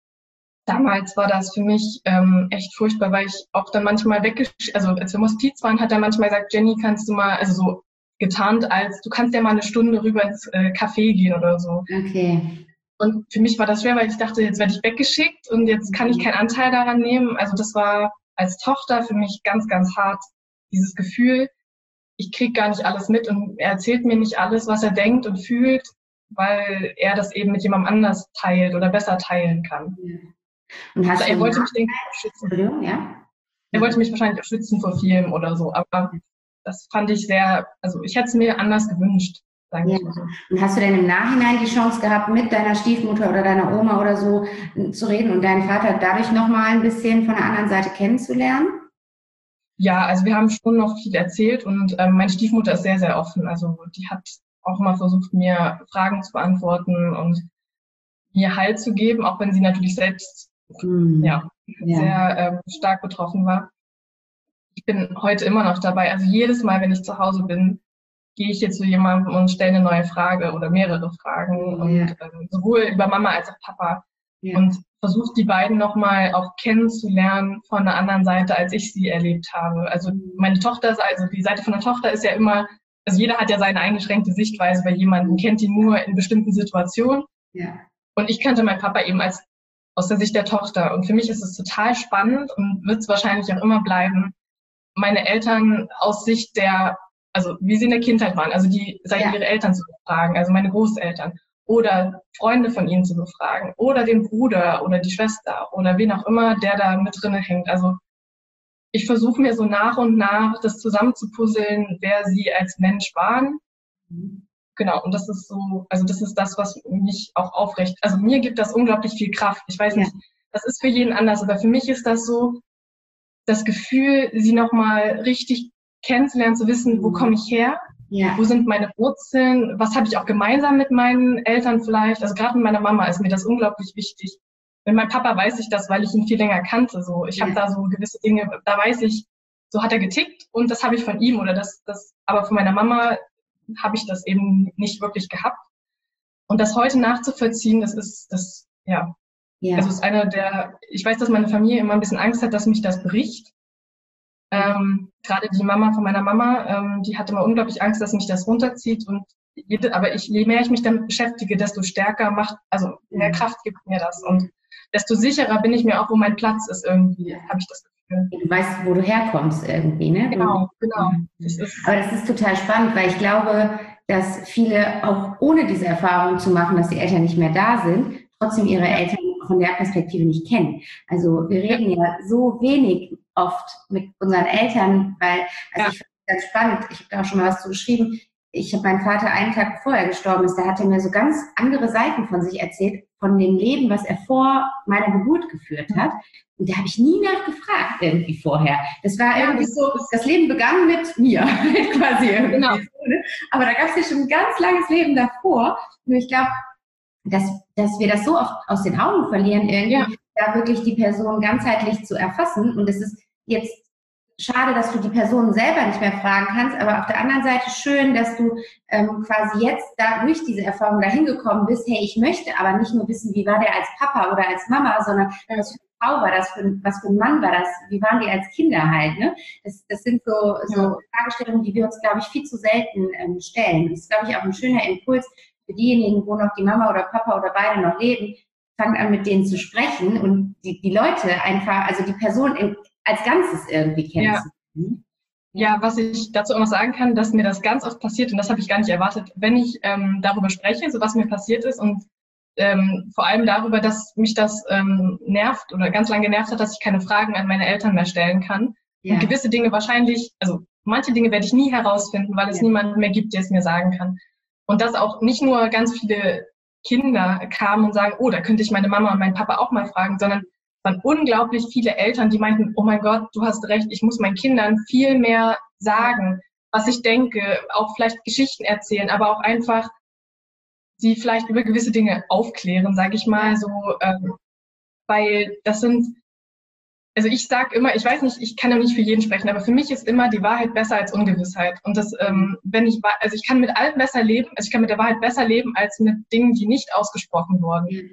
damals war das für mich ähm, echt furchtbar, weil ich auch dann manchmal weggesch... Also als wir im Hospiz waren, hat er manchmal gesagt, Jenny, kannst du mal, also so getarnt als, du kannst ja mal eine Stunde rüber ins äh, Café gehen oder so. Okay. Und für mich war das schwer, weil ich dachte, jetzt werde ich weggeschickt und jetzt kann ich keinen Anteil daran nehmen. Also das war als Tochter für mich ganz, ganz hart. Dieses Gefühl, ich kriege gar nicht alles mit und er erzählt mir nicht alles, was er denkt und fühlt, weil er das eben mit jemandem anders teilt oder besser teilen kann. Ja. Und hast also er du wollte mich, denke ich, schützen. Ja? Er wollte mich wahrscheinlich auch schützen vor vielem oder so, aber das fand ich sehr, also ich hätte es mir anders gewünscht, sagen wir ja. mal so. Und hast du denn im Nachhinein die Chance gehabt, mit deiner Stiefmutter oder deiner Oma oder so zu reden und deinen Vater dadurch nochmal ein bisschen von der anderen Seite kennenzulernen? Ja, also wir haben schon noch viel erzählt und ähm, meine Stiefmutter ist sehr, sehr offen. Also die hat auch immer versucht, mir Fragen zu beantworten und mir Halt zu geben, auch wenn sie natürlich selbst hm. ja, ja. sehr ähm, stark betroffen war. ich bin heute immer noch dabei. Also jedes Mal, wenn ich zu Hause bin, gehe ich jetzt zu jemandem und stelle eine neue Frage oder mehrere Fragen. Ja. Und ähm, sowohl über Mama als auch Papa. Ja. Und versuche die beiden nochmal auch kennenzulernen von einer anderen Seite, als ich sie erlebt habe. Also meine Tochter, also die Seite von der Tochter ist ja immer, also jeder hat ja seine eingeschränkte Sichtweise bei jemandem, kennt ihn nur in bestimmten Situationen. Ja. Und ich kannte meinen Papa eben als aus der Sicht der Tochter. Und für mich ist es total spannend und wird es wahrscheinlich auch immer bleiben, meine Eltern aus Sicht der, also wie sie in der Kindheit waren, also die Seite Ja. ihrer Eltern zu befragen, also meine Großeltern oder Freunde von ihnen zu befragen oder den Bruder oder die Schwester oder wen auch immer, der da mit drinne hängt. Also ich versuche mir so nach und nach das zusammenzupuzzeln, wer sie als Mensch waren. Mhm. Genau, und das ist so, also das ist das, was mich auch aufrecht, also mir gibt das unglaublich viel Kraft. Ich weiß Ja. nicht, das ist für jeden anders, aber für mich ist das so, das Gefühl, sie nochmal richtig kennenzulernen, zu wissen, wo komme ich her, Ja. wo sind meine Wurzeln, was habe ich auch gemeinsam mit meinen Eltern vielleicht, also gerade mit meiner Mama ist mir das unglaublich wichtig. Mit meinem Papa weiß ich das, weil ich ihn viel länger kannte, so. Ich habe Ja. da so gewisse Dinge, da weiß ich, so hat er getickt und das habe ich von ihm oder das, das, aber von meiner Mama habe ich das eben nicht wirklich gehabt. Und das heute nachzuvollziehen, das ist, das, ja, Ja. also ist einer der, ich weiß, dass meine Familie immer ein bisschen Angst hat, dass mich das bricht. Ähm, gerade die Mama von meiner Mama, ähm, die hatte immer unglaublich Angst, dass mich das runterzieht. Und jede, aber ich, je mehr ich mich damit beschäftige, desto stärker macht, also mehr Kraft gibt mir das. Und desto sicherer bin ich mir auch, wo mein Platz ist irgendwie, habe ich das Gefühl. Du weißt, wo du herkommst irgendwie, ne? Genau, genau. Das ist Aber das ist total spannend, weil ich glaube, dass viele auch ohne diese Erfahrung zu machen, dass die Eltern nicht mehr da sind, trotzdem ihre Ja. Eltern von der Perspektive nicht kennen. Also wir reden ja, ja so wenig oft mit unseren Eltern, weil, also ja. ich finde es ganz spannend, ich habe da auch schon mal was zu geschrieben, ich habe meinen Vater einen Tag bevor er gestorben ist, da hat er mir so ganz andere Seiten von sich erzählt, von dem Leben, was er vor meiner Geburt geführt hat. Und da habe ich nie nachgefragt irgendwie vorher. Das war ja, irgendwie so, das Leben begann mit mir quasi irgendwie. Genau. Aber da gab es ja schon ein ganz langes Leben davor. Und ich glaube, dass, dass wir das so oft aus den Augen verlieren, irgendwie, ja. da wirklich die Person ganzheitlich zu erfassen. Und es ist jetzt schade, dass du die Person selber nicht mehr fragen kannst, aber auf der anderen Seite schön, dass du ähm, quasi jetzt da durch diese Erfahrung dahin gekommen bist, hey, ich möchte aber nicht nur wissen, wie war der als Papa oder als Mama, sondern was für eine Frau war das, für, was für ein Mann war das, wie waren die als Kinder halt, ne? Das, das sind so, so ja. Fragestellungen, die wir uns, glaube ich, viel zu selten ähm, stellen. Das ist, glaube ich, auch ein schöner Impuls für diejenigen, wo noch die Mama oder Papa oder beide noch leben, fangt an, mit denen zu sprechen und die, die Leute einfach, also die Person im als Ganzes irgendwie kennenzulernen. Ja. ja, was ich dazu auch noch sagen kann, dass mir das ganz oft passiert und das habe ich gar nicht erwartet, wenn ich ähm, darüber spreche, so was mir passiert ist und ähm, vor allem darüber, dass mich das ähm, nervt oder ganz lange genervt hat, dass ich keine Fragen an meine Eltern mehr stellen kann. Ja. Und gewisse Dinge wahrscheinlich, also manche Dinge werde ich nie herausfinden, weil es ja. niemanden mehr gibt, der es mir sagen kann. Und dass auch nicht nur ganz viele Kinder kamen und sagen, oh, da könnte ich meine Mama und meinen Papa auch mal fragen, sondern waren unglaublich viele Eltern, die meinten, oh mein Gott, du hast recht, ich muss meinen Kindern viel mehr sagen, was ich denke, auch vielleicht Geschichten erzählen, aber auch einfach sie vielleicht über gewisse Dinge aufklären, sage ich mal so, ähm, weil das sind, also ich sag immer, ich weiß nicht, ich kann ja nicht für jeden sprechen, aber für mich ist immer die Wahrheit besser als Ungewissheit und das, ähm, wenn ich, also ich kann mit allem besser leben, also ich kann mit der Wahrheit besser leben als mit Dingen, die nicht ausgesprochen wurden.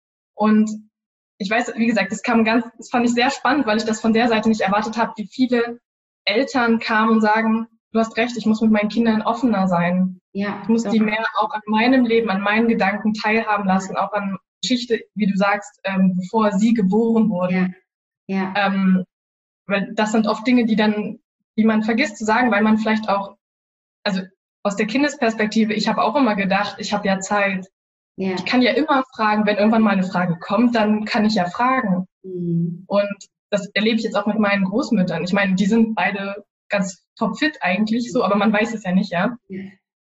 Und ich weiß, wie gesagt, das kam ganz, das fand ich sehr spannend, weil ich das von der Seite nicht erwartet habe, wie viele Eltern kamen und sagen, du hast recht, ich muss mit meinen Kindern offener sein. Ja, ich muss doch. die mehr auch an meinem Leben, an meinen Gedanken teilhaben lassen, auch an Geschichte, wie du sagst, ähm, bevor sie geboren wurden. Ja. Ja. Ähm, weil das sind oft Dinge, die dann, die man vergisst zu sagen, weil man vielleicht auch, also aus der Kindesperspektive, ich habe auch immer gedacht, ich habe ja Zeit. Ja. Ich kann ja immer fragen, wenn irgendwann mal eine Frage kommt, dann kann ich ja fragen. Mhm. Und das erlebe ich jetzt auch mit meinen Großmüttern. Ich meine, die sind beide ganz topfit eigentlich so, aber man weiß es ja nicht, ja. ja.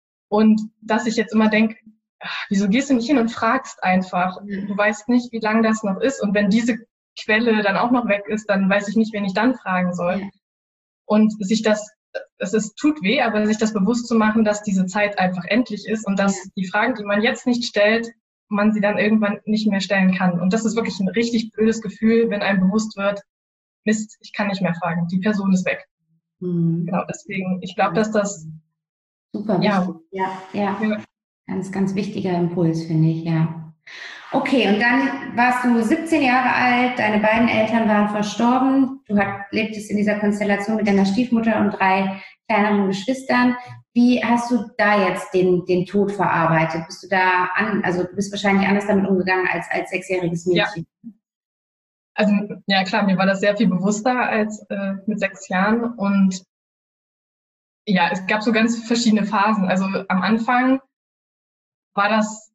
Und dass ich jetzt immer denke, ach, wieso gehst du nicht hin und fragst einfach? Ja. Du weißt nicht, wie lange das noch ist. Und wenn diese Quelle dann auch noch weg ist, dann weiß ich nicht, wen ich dann fragen soll. Ja. Und sich das Es ist, tut weh, aber sich das bewusst zu machen, dass diese Zeit einfach endlich ist und dass die Fragen, die man jetzt nicht stellt, man sie dann irgendwann nicht mehr stellen kann. Und das ist wirklich ein richtig blödes Gefühl, wenn einem bewusst wird, Mist, ich kann nicht mehr fragen, die Person ist weg. Mhm. Genau, deswegen, ich glaube, dass das super wichtig. Ja, ja, ja. Ganz, ganz wichtiger Impuls, finde ich, ja. Okay, und dann warst du siebzehn Jahre alt, deine beiden Eltern waren verstorben, du hat, lebtest in dieser Konstellation mit deiner Stiefmutter und drei kleineren Geschwistern. Wie hast du da jetzt den, den Tod verarbeitet? Bist du da an, also du bist wahrscheinlich anders damit umgegangen als als sechsjähriges Mädchen. Ja. Also, ja klar, mir war das sehr viel bewusster als äh, mit sechs Jahren und ja, es gab so ganz verschiedene Phasen. Also am Anfang war das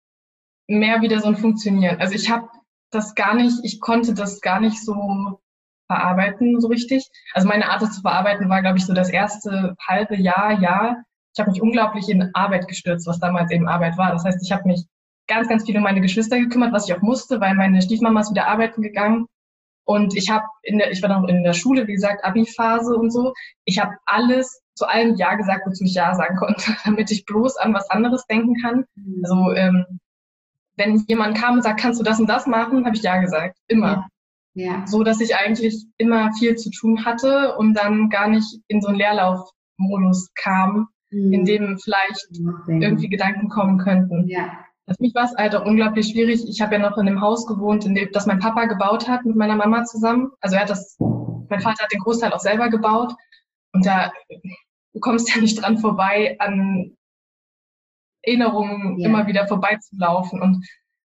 mehr wieder so ein Funktionieren. Also ich habe das gar nicht, ich konnte das gar nicht so verarbeiten so richtig. Also meine Art, das zu verarbeiten, war, glaube ich, so das erste halbe Jahr, Jahr. Ich habe mich unglaublich in Arbeit gestürzt, was damals eben Arbeit war. Das heißt, ich habe mich ganz, ganz viel um meine Geschwister gekümmert, was ich auch musste, weil meine Stiefmama ist wieder arbeiten gegangen. Und ich habe in der, ich war noch in der Schule, wie gesagt, Abi-Phase und so. Ich habe alles zu allem Ja gesagt, wozu ich Ja sagen konnte, damit ich bloß an was anderes denken kann. Mhm. Also ähm, wenn jemand kam und sagt, kannst du das und das machen, habe ich Ja gesagt, immer. Ja. Ja. So, dass ich eigentlich immer viel zu tun hatte und dann gar nicht in so einen Leerlaufmodus kam, mhm. in dem vielleicht okay. irgendwie Gedanken kommen könnten. Ja. Für mich war es halt auch unglaublich schwierig. Ich habe ja noch in einem Haus gewohnt, in dem das mein Papa gebaut hat mit meiner Mama zusammen. Also er hat das, mein Vater hat den Großteil auch selber gebaut. Und da, du kommst ja nicht dran vorbei, an Erinnerungen ja. immer wieder vorbeizulaufen. Und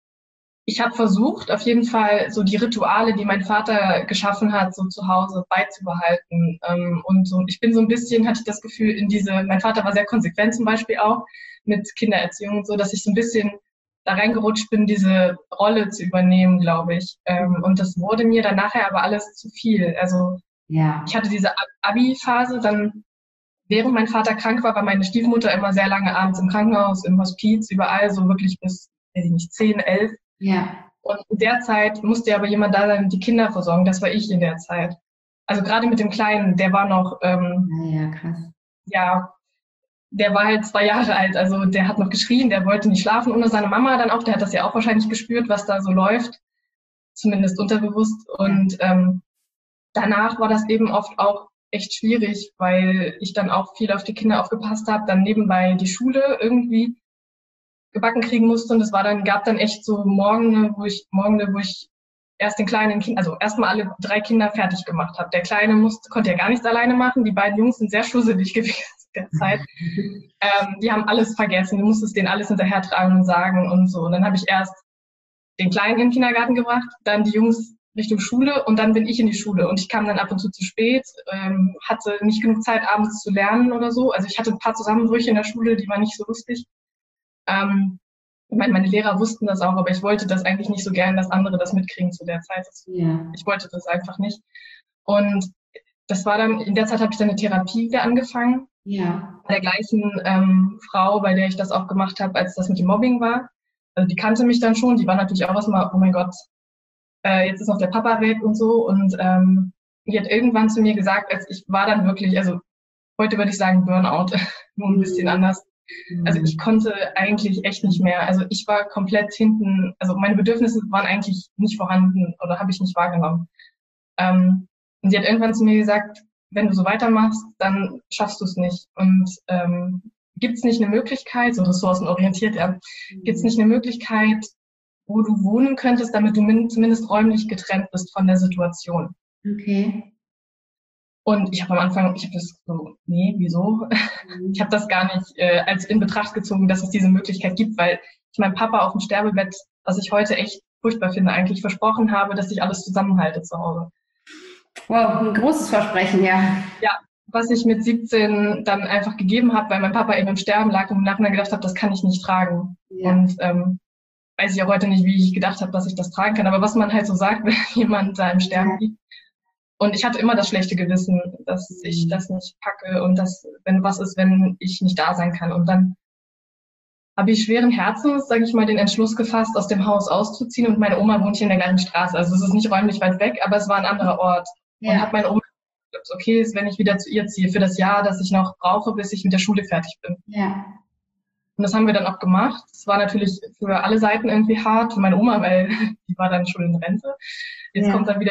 ich habe versucht, auf jeden Fall so die Rituale, die mein Vater geschaffen hat, so zu Hause beizubehalten. Und so, ich bin so ein bisschen, hatte ich das Gefühl, in diese, mein Vater war sehr konsequent zum Beispiel auch mit Kindererziehung und so, dass ich so ein bisschen da reingerutscht bin, diese Rolle zu übernehmen, glaube ich. Und das wurde mir dann nachher aber alles zu viel. Also ja. ich hatte diese Abi-Phase, dann während mein Vater krank war, war meine Stiefmutter immer sehr lange abends im Krankenhaus, im Hospiz, überall, so wirklich bis, weiß ich nicht, zehn, elf. Ja. Und in der Zeit musste aber jemand da sein, die Kinder versorgen. Das war ich in der Zeit. Also gerade mit dem Kleinen, der war noch, ähm, ja, ja, krass. Ja, der war halt zwei Jahre alt. Also der hat noch geschrien, der wollte nicht schlafen ohne seine Mama dann auch. Der hat das ja auch wahrscheinlich gespürt, was da so läuft, zumindest unterbewusst. Und ähm, danach war das eben oft auch echt schwierig, weil ich dann auch viel auf die Kinder aufgepasst habe, dann nebenbei die Schule irgendwie gebacken kriegen musste. Und es war dann, gab dann echt so Morgende, wo ich, Morgende, wo ich erst den kleinen Kind, also erstmal alle drei Kinder fertig gemacht habe. Der Kleine musste, konnte ja gar nichts alleine machen. Die beiden Jungs sind sehr schusselig gewesen in der Zeit. ähm, die haben alles vergessen. Du musstest denen alles hinterher tragen und sagen und so. Und dann habe ich erst den Kleinen in den Kindergarten gebracht, dann die Jungs Richtung Schule und dann bin ich in die Schule. Und ich kam dann ab und zu zu spät, ähm, hatte nicht genug Zeit, abends zu lernen oder so. Also ich hatte ein paar Zusammenbrüche in der Schule, die waren nicht so lustig. Ähm, ich meine, meine Lehrer wussten das auch, aber ich wollte das eigentlich nicht so gern, dass andere das mitkriegen zu der Zeit. Ja. Ich wollte das einfach nicht. Und das war dann, in der Zeit habe ich dann eine Therapie wieder angefangen. Ja. Bei der gleichen ähm, Frau, bei der ich das auch gemacht habe, als das mit dem Mobbing war. Also die kannte mich dann schon, die war natürlich auch erstmal, oh mein Gott, äh, jetzt ist noch der Papa weg und so. Und ähm, die hat irgendwann zu mir gesagt, als ich war dann wirklich, also heute würde ich sagen Burnout, nur ein bisschen anders. Also ich konnte eigentlich echt nicht mehr. Also ich war komplett hinten, also meine Bedürfnisse waren eigentlich nicht vorhanden oder habe ich nicht wahrgenommen. Ähm, und sie hat irgendwann zu mir gesagt, wenn du so weitermachst, dann schaffst du es nicht. Und ähm, gibt es nicht eine Möglichkeit, so ressourcenorientiert, ja, gibt es nicht eine Möglichkeit, wo du wohnen könntest, damit du min- zumindest räumlich getrennt bist von der Situation. Okay. Und ich habe am Anfang, ich habe das so, nee, wieso? Mhm. Ich habe das gar nicht äh, als in Betracht gezogen, dass es diese Möglichkeit gibt, weil ich meinem Papa auf dem Sterbebett, was ich heute echt furchtbar finde, eigentlich versprochen habe, dass ich alles zusammenhalte zu Hause. Wow, ein großes Versprechen, ja. Ja, was ich mit siebzehn dann einfach gegeben habe, weil mein Papa eben im Sterben lag und im Nachhinein gedacht habe, das kann ich nicht tragen. Ja. Und ähm, weiß ich auch heute nicht, wie ich gedacht habe, dass ich das tragen kann. Aber was man halt so sagt, wenn jemand da im Sterben liegt. Und ich hatte immer das schlechte Gewissen, dass ich das nicht packe und dass, wenn was ist, wenn ich nicht da sein kann. Und dann habe ich schweren Herzens, sage ich mal, den Entschluss gefasst, aus dem Haus auszuziehen. Und meine Oma wohnt hier in der gleichen Straße. Also es ist nicht räumlich weit weg, aber es war ein anderer Ort. Ja. Und habe meine Oma gesagt, okay, ist, wenn ich wieder zu ihr ziehe, für das Jahr, das ich noch brauche, bis ich mit der Schule fertig bin. Ja. Und das haben wir dann auch gemacht. Es war natürlich für alle Seiten irgendwie hart. Für meine Oma, weil die war dann schon in Rente. Jetzt ja. kommt dann wieder jemand,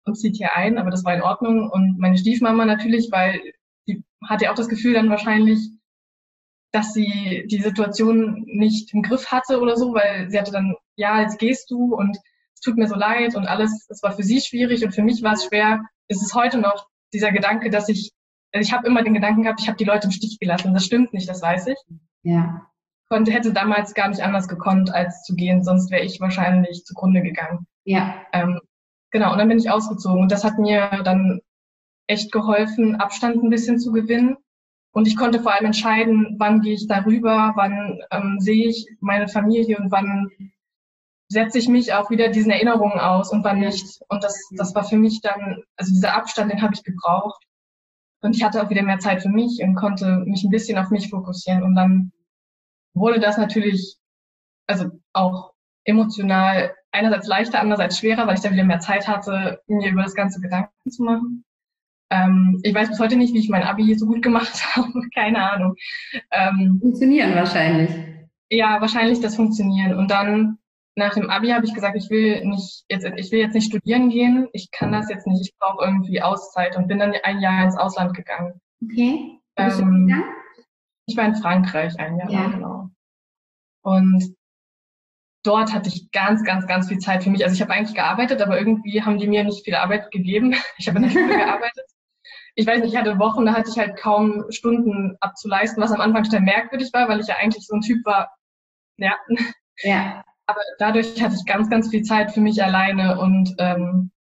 und zieht hier ein, aber das war in Ordnung. Und meine Stiefmama natürlich, weil die hatte auch das Gefühl dann wahrscheinlich, dass sie die Situation nicht im Griff hatte oder so, weil sie hatte dann, ja, jetzt gehst du und es tut mir so leid und alles, es war für sie schwierig und für mich war es schwer. Es ist heute noch dieser Gedanke, dass ich, also ich habe immer den Gedanken gehabt, ich habe die Leute im Stich gelassen. Das stimmt nicht, das weiß ich. Ja. Konnte, hätte damals gar nicht anders gekonnt, als zu gehen, sonst wäre ich wahrscheinlich zugrunde gegangen. Ja. Ähm, genau, und dann bin ich ausgezogen und das hat mir dann echt geholfen, Abstand ein bisschen zu gewinnen. Und ich konnte vor allem entscheiden, wann gehe ich darüber, wann ähm, sehe ich meine Familie und wann setze ich mich auch wieder diesen Erinnerungen aus und wann nicht. Und das, das war für mich dann, also dieser Abstand, den habe ich gebraucht. Und ich hatte auch wieder mehr Zeit für mich und konnte mich ein bisschen auf mich fokussieren. Und dann wurde das natürlich, also auch emotional einerseits leichter, andererseits schwerer, weil ich dann wieder mehr Zeit hatte, mir über das Ganze Gedanken zu machen. Ähm, ich weiß bis heute nicht, wie ich mein Abi so gut gemacht habe. Keine Ahnung. Ähm, Funktionieren wahrscheinlich. Ja, wahrscheinlich das Funktionieren. Und dann nach dem Abi habe ich gesagt, ich will nicht jetzt, ich will jetzt nicht studieren gehen. Ich kann das jetzt nicht. Ich brauche irgendwie Auszeit und bin dann ein Jahr ins Ausland gegangen. Okay. Wo bist du Ähm, gegangen? ich war in Frankreich ein Jahr, Ja. genau. Und dort hatte ich ganz, ganz, ganz viel Zeit für mich. Also ich habe eigentlich gearbeitet, aber irgendwie haben die mir nicht viel Arbeit gegeben. Ich habe in der Schule gearbeitet. Ich weiß nicht, ich hatte Wochen, da hatte ich halt kaum Stunden abzuleisten, was am Anfang total merkwürdig war, weil ich ja eigentlich so ein Typ war, ja. Ja. Aber dadurch hatte ich ganz, ganz viel Zeit für mich alleine und ähm,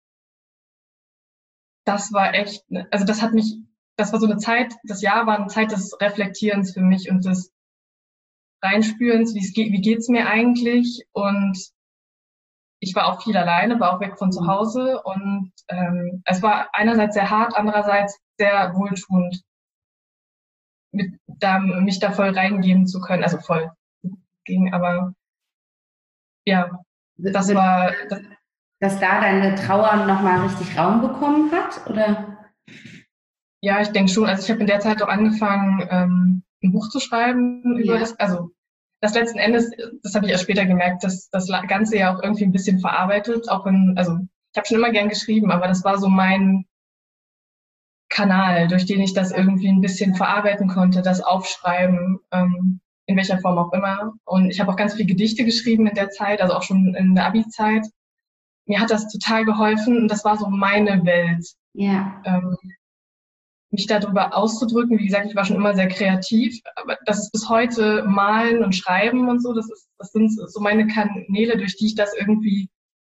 das war echt, also das hat mich, das war so eine Zeit, das Jahr war eine Zeit des Reflektierens für mich und des Reinspürens, wie es geht, wie geht's mir eigentlich, und ich war auch viel alleine, war auch weg von zu Hause und ähm, es war einerseits sehr hart, andererseits sehr wohltuend, mit, da, mich da voll reingeben zu können, also voll ging, aber ja, das war... Das, dass da deine Trauer nochmal richtig Raum bekommen hat, oder? Ja, ich denke schon. Also ich habe in der Zeit auch angefangen, ähm, ein Buch zu schreiben über Ja. das, also das letzten Endes, das habe ich erst später gemerkt, dass das Ganze ja auch irgendwie ein bisschen verarbeitet, auch wenn, also ich habe schon immer gern geschrieben, aber das war so mein Kanal, durch den ich das irgendwie ein bisschen verarbeiten konnte, das Aufschreiben, ähm, in welcher Form auch immer. Und ich habe auch ganz viel Gedichte geschrieben in der Zeit, also auch schon in der Abi-Zeit. Mir hat das total geholfen und das war so meine Welt. Ja. Ähm, mich darüber auszudrücken. Wie gesagt, ich war schon immer sehr kreativ, aber das ist bis heute Malen und Schreiben und so, das ist, das sind so meine Kanäle, durch die ich das irgendwie,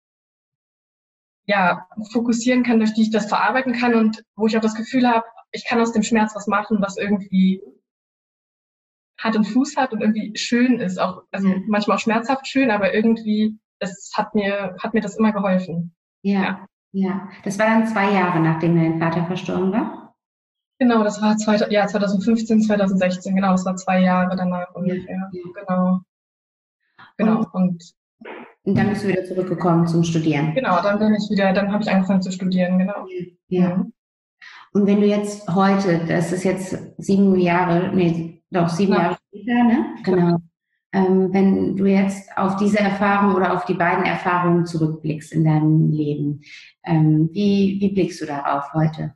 ja, fokussieren kann, durch die ich das verarbeiten kann und wo ich auch das Gefühl habe, ich kann aus dem Schmerz was machen, was irgendwie Hand und Fuß hat und irgendwie schön ist, auch, also Mhm. manchmal auch schmerzhaft schön, aber irgendwie, es hat mir, hat mir das immer geholfen. Ja. Ja. Ja. Das war dann zwei Jahre, nachdem dein Vater verstorben war? Genau, das war zwei, ja, zwanzig fünfzehn, zwanzig sechzehn, genau, das war zwei Jahre danach ungefähr. Ja. Genau. Genau. Und, und dann bist du wieder zurückgekommen zum Studieren. Genau, dann bin ich wieder, dann habe ich angefangen zu studieren, genau. Ja. Mhm. Und wenn du jetzt heute, das ist jetzt sieben Jahre, nee, doch sieben Ja. Jahre später, ne? Genau. Ähm, wenn du jetzt auf diese Erfahrung oder auf die beiden Erfahrungen zurückblickst in deinem Leben, ähm, wie, wie blickst du darauf heute?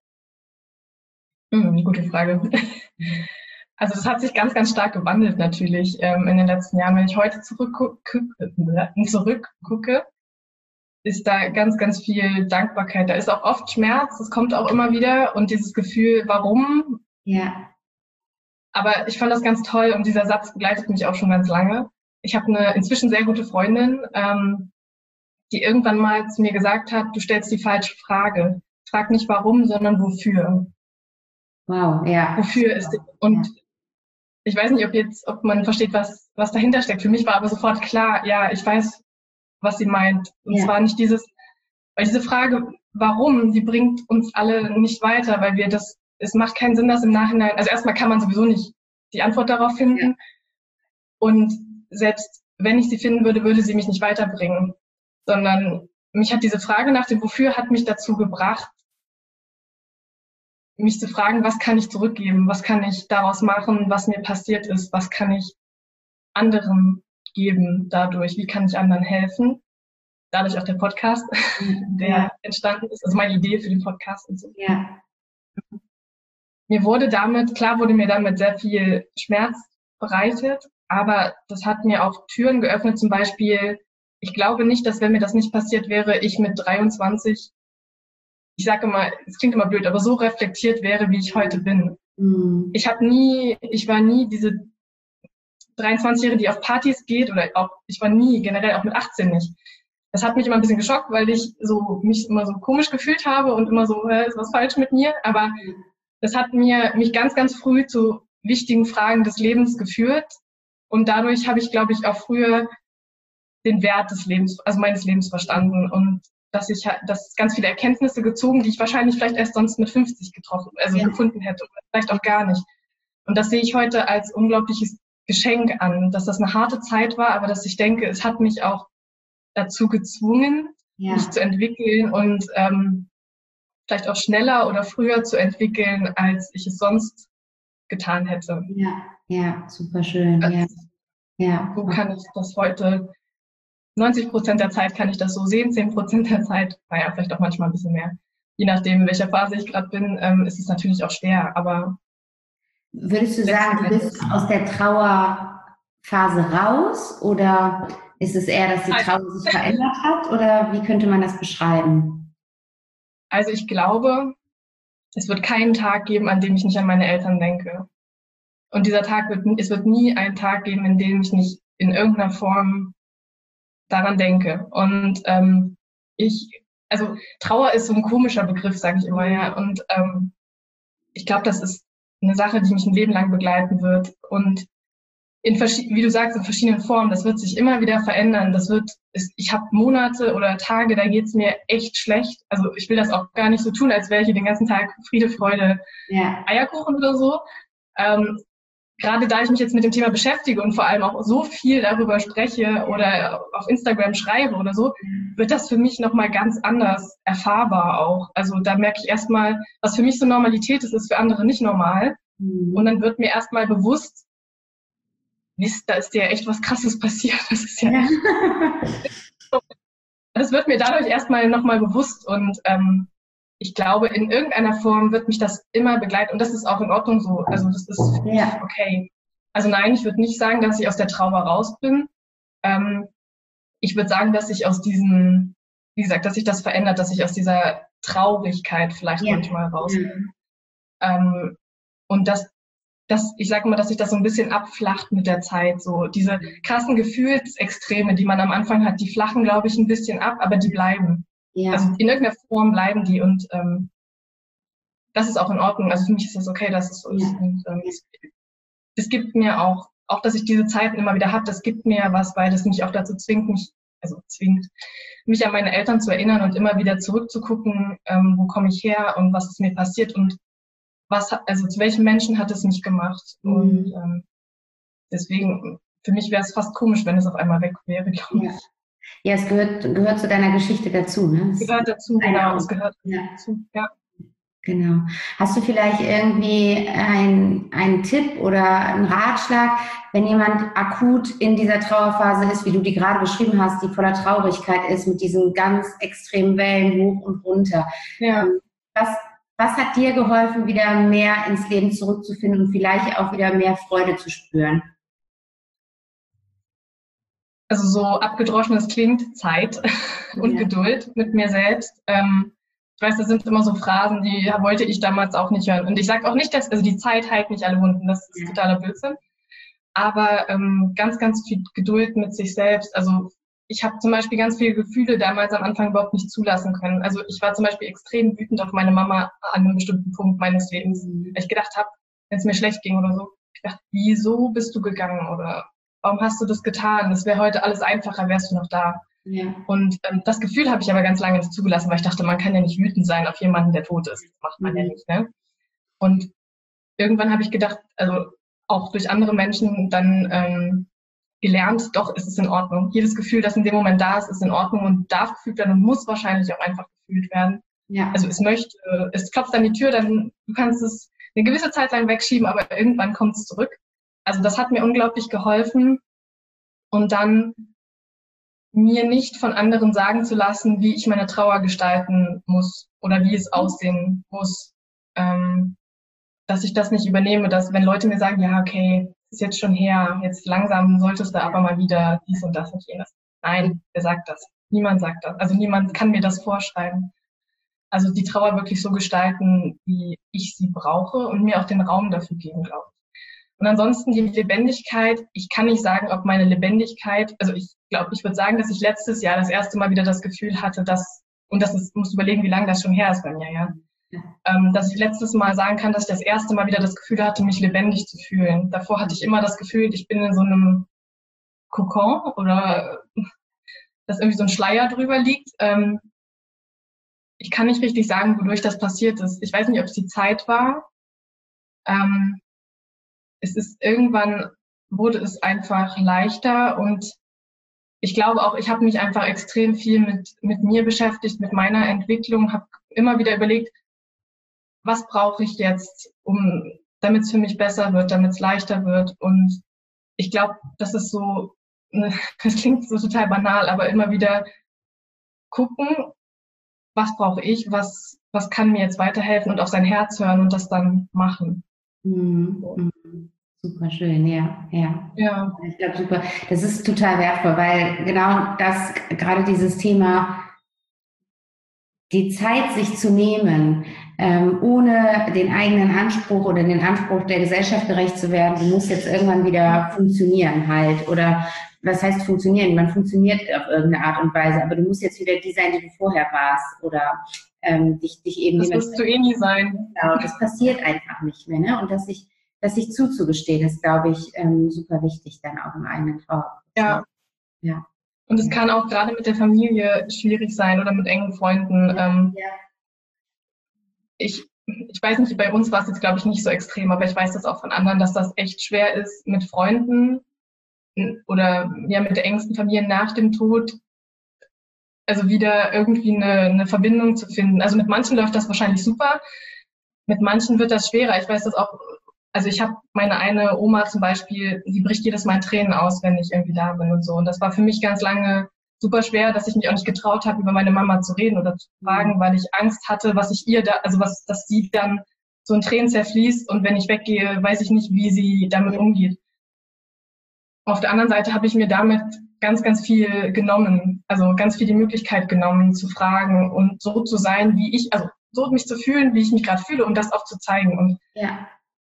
Mhm, gute Frage. Also das hat sich ganz, ganz stark gewandelt natürlich ähm, in den letzten Jahren. Wenn ich heute zurückgucke, zurückgucke, ist da ganz, ganz viel Dankbarkeit. Da ist auch oft Schmerz, das kommt auch immer wieder und dieses Gefühl, warum? Ja. Aber ich fand das ganz toll und dieser Satz begleitet mich auch schon ganz lange. Ich habe eine inzwischen sehr gute Freundin, ähm, die irgendwann mal zu mir gesagt hat, du stellst die falsche Frage. Frag nicht warum, sondern wofür. Wow, ja. Wofür ist die, und ja. Ich weiß nicht, ob jetzt, ob man versteht, was, was dahinter steckt. Für mich war aber sofort klar, ja, ich weiß, was sie meint. Und ja. zwar nicht dieses, weil diese Frage, warum, die bringt uns alle nicht weiter, weil wir das, es macht keinen Sinn, das im Nachhinein, also erstmal kann man sowieso nicht die Antwort darauf finden. Ja. Und selbst wenn ich sie finden würde, würde sie mich nicht weiterbringen. Sondern mich hat diese Frage nach dem Wofür hat mich dazu gebracht, mich zu fragen, was kann ich zurückgeben, was kann ich daraus machen, was mir passiert ist, was kann ich anderen geben dadurch, wie kann ich anderen helfen. dadurch auch der Podcast, der ja. entstanden ist, also meine Idee für den Podcast und so. Ja. Mir wurde damit, klar wurde mir damit sehr viel Schmerz bereitet, aber das hat mir auch Türen geöffnet, zum Beispiel, ich glaube nicht, dass wenn mir das nicht passiert wäre, ich mit dreiundzwanzig, ich sage immer, es klingt immer blöd, aber so reflektiert wäre, wie ich heute bin. Mhm. Ich habe nie, ich war nie diese dreiundzwanzigjährige, die auf Partys geht, oder auch, ich war nie, generell auch mit achtzehn nicht. Das hat mich immer ein bisschen geschockt, weil ich so mich immer so komisch gefühlt habe und immer so, äh, ist was falsch mit mir, aber das hat mir mich ganz, ganz früh zu wichtigen Fragen des Lebens geführt. Und dadurch habe ich, glaube ich, auch früher den Wert des Lebens, also meines Lebens verstanden. Und dass ich dass ganz viele Erkenntnisse gezogen, die ich wahrscheinlich vielleicht erst sonst mit fünfzig getroffen, also ja. gefunden hätte. Oder vielleicht auch gar nicht. Und das sehe ich heute als unglaubliches Geschenk an, dass das eine harte Zeit war, aber dass ich denke, es hat mich auch dazu gezwungen, ja. mich zu entwickeln und ähm, vielleicht auch schneller oder früher zu entwickeln, als ich es sonst getan hätte. Ja, ja, super schön. Also, ja. Ja. So kann ich das heute, neunzig Prozent der Zeit kann ich das so sehen, zehn Prozent der Zeit, naja, vielleicht auch manchmal ein bisschen mehr. Je nachdem, in welcher Phase ich gerade bin, ähm, ist es natürlich auch schwer, aber... Würdest du sagen, du bist aus der Trauerphase raus oder ist es eher, dass die Trauer sich verändert hat oder wie könnte man das beschreiben? Also ich glaube, es wird keinen Tag geben, an dem ich nicht an meine Eltern denke. Und dieser Tag wird, es wird nie einen Tag geben, in dem ich nicht in irgendeiner Form daran denke. Und ähm, ich, also Trauer ist so ein komischer Begriff, sage ich immer, ja. Und ähm, ich glaube, das ist eine Sache, die mich ein Leben lang begleiten wird. Und in wie du sagst, in verschiedenen Formen. Das wird sich immer wieder verändern. Das wird, ich habe Monate oder Tage, da geht's mir echt schlecht. Also ich will das auch gar nicht so tun, als wäre ich den ganzen Tag Friede, Freude, ja. Eierkuchen oder so. Ähm, gerade da ich mich jetzt mit dem Thema beschäftige und vor allem auch so viel darüber spreche oder auf Instagram schreibe oder so, wird das für mich nochmal ganz anders erfahrbar auch. Also da merke ich erstmal, was für mich so Normalität ist, ist für andere nicht normal. Mhm. Und dann wird mir erstmal bewusst, Mist, da ist dir echt was Krasses passiert. Das ist ja. ja. Das wird mir dadurch erstmal nochmal bewusst und ähm, ich glaube, in irgendeiner Form wird mich das immer begleiten und das ist auch in Ordnung so. Also das ist für mich ja. okay. Also nein, ich würde nicht sagen, dass ich aus der Trauer raus bin. Ähm, ich würde sagen, dass ich aus diesem, wie gesagt, dass sich das verändert, dass ich aus dieser Traurigkeit vielleicht ja. manchmal raus bin. Ja. Ähm, und das Das, ich sage immer, dass sich das so ein bisschen abflacht mit der Zeit. So diese krassen Gefühlsextreme, die man am Anfang hat, die flachen, glaube ich, ein bisschen ab, aber die bleiben. Ja. Also in irgendeiner Form bleiben die und ähm, das ist auch in Ordnung. Also für mich ist das okay, dass es so ist. Ja. Und ähm, es, es gibt mir auch, auch dass ich diese Zeiten immer wieder habe, das gibt mir was, weil das mich auch dazu zwingt, mich, also zwingt, mich an meine Eltern zu erinnern und immer wieder zurückzugucken, ähm, wo komme ich her und was ist mir passiert und was, also zu welchen Menschen hat es mich gemacht? Mhm. Und ähm, deswegen, für mich wäre es fast komisch, wenn es auf einmal weg wäre, glaube ich. Ja, ja es gehört, gehört zu deiner Geschichte dazu, ne? Es gehört dazu, genau, es gehört ja. dazu, ja. Genau. Hast du vielleicht irgendwie ein, einen Tipp oder einen Ratschlag, wenn jemand akut in dieser Trauerphase ist, wie du die gerade beschrieben hast, die voller Traurigkeit ist, mit diesen ganz extremen Wellen hoch und runter? Ja. Was Was hat dir geholfen, wieder mehr ins Leben zurückzufinden und vielleicht auch wieder mehr Freude zu spüren? Also so abgedroschen es klingt, Zeit und ja. Geduld mit mir selbst. Ähm, ich weiß, das sind immer so Phrasen, die wollte ich damals auch nicht hören. Und ich sage auch nicht, dass also die Zeit heilt nicht alle Wunden, das ist ja. totaler Blödsinn. Aber ähm, ganz, ganz viel Geduld mit sich selbst. Also ich habe zum Beispiel ganz viele Gefühle damals am Anfang überhaupt nicht zulassen können. Also ich war zum Beispiel extrem wütend auf meine Mama an einem bestimmten Punkt meines Lebens. Mhm. Weil ich gedacht habe, wenn es mir schlecht ging oder so, ich dachte, wieso bist du gegangen oder warum hast du das getan? Das wäre heute alles einfacher, wärst du noch da. Ja. Und ähm, das Gefühl habe ich aber ganz lange nicht zugelassen, weil ich dachte, man kann ja nicht wütend sein auf jemanden, der tot ist. Das macht man mhm. ja nicht. Ne? Und irgendwann habe ich gedacht, also auch durch andere Menschen dann ähm, gelernt, doch, ist es in Ordnung. Jedes Gefühl, das in dem Moment da ist, ist in Ordnung und darf gefühlt werden und muss wahrscheinlich auch einfach gefühlt werden. Ja. Also es möchte, es klopft an die Tür, dann du kannst es eine gewisse Zeit lang wegschieben, aber irgendwann kommt es zurück. Also das hat mir unglaublich geholfen. Und dann mir nicht von anderen sagen zu lassen, wie ich meine Trauer gestalten muss oder wie es aussehen muss. Ähm, dass ich das nicht übernehme, dass wenn Leute mir sagen, ja, okay, ist jetzt schon her, jetzt langsam solltest du aber mal wieder dies und das und jenes. Nein, wer sagt das? Niemand sagt das. Also niemand kann mir das vorschreiben. Also die Trauer wirklich so gestalten, wie ich sie brauche und mir auch den Raum dafür geben, glaube ich. Und ansonsten die Lebendigkeit, ich kann nicht sagen, ob meine Lebendigkeit, also ich glaube, ich würde sagen, dass ich letztes Jahr das erste Mal wieder das Gefühl hatte, dass, und das ist, muss überlegen, wie lange das schon her ist bei mir, ja, ja. Ähm, dass ich letztes Mal sagen kann, dass ich das erste Mal wieder das Gefühl hatte, mich lebendig zu fühlen. Davor hatte ich immer das Gefühl, ich bin in so einem Kokon oder dass irgendwie so ein Schleier drüber liegt. Ähm, ich kann nicht richtig sagen, wodurch das passiert ist. Ich weiß nicht, ob es die Zeit war. Ähm, es ist irgendwann wurde es einfach leichter und ich glaube auch, ich habe mich einfach extrem viel mit mit mir beschäftigt, mit meiner Entwicklung, habe immer wieder überlegt, was brauche ich jetzt, um damit es für mich besser wird, damit es leichter wird. Und ich glaube, das ist so, das klingt so total banal, aber immer wieder gucken, was brauche ich, was was kann mir jetzt weiterhelfen und auf sein Herz hören und das dann machen. Mhm. Mhm. Super schön, ja, ja. Ja. Ich glaube, super. Das ist total wertvoll, weil genau das, gerade dieses Thema, die Zeit sich zu nehmen, ähm, ohne den eigenen Anspruch oder den Anspruch der Gesellschaft gerecht zu werden, du musst jetzt irgendwann wieder funktionieren halt. Oder was heißt funktionieren? Man funktioniert auf irgendeine Art und Weise, aber du musst jetzt wieder die sein, die du vorher warst. Oder ähm, dich, dich eben... Das wirst du eh nie sein. Genau, das passiert einfach nicht mehr. Ne? Und dass sich dass sich zuzugestehen, ist, glaube ich, ähm, super wichtig dann auch im eigenen Trauer. Ja. Ja. Und es kann auch gerade mit der Familie schwierig sein oder mit engen Freunden. Ja. Ähm, Ja. Ich, ich weiß nicht, bei uns war es jetzt, glaube ich, nicht so extrem, aber ich weiß das auch von anderen, dass das echt schwer ist, mit Freunden oder ja mit der engsten Familie nach dem Tod, also wieder irgendwie eine, eine Verbindung zu finden. Also mit manchen läuft das wahrscheinlich super, mit manchen wird das schwerer. Ich weiß das auch. Also ich habe meine eine Oma zum Beispiel, die bricht jedes Mal in Tränen aus, wenn ich irgendwie da bin und so. Und das war für mich ganz lange super schwer, dass ich mich auch nicht getraut habe, über meine Mama zu reden oder zu fragen, weil ich Angst hatte, was ich ihr da, also was, dass sie dann so in Tränen zerfließt und wenn ich weggehe, weiß ich nicht, wie sie damit umgeht. Auf der anderen Seite habe ich mir damit ganz, ganz viel genommen, also ganz viel die Möglichkeit genommen, zu fragen und so zu sein, wie ich, also so mich zu fühlen, wie ich mich gerade fühle, um das auch zu zeigen. Und ja.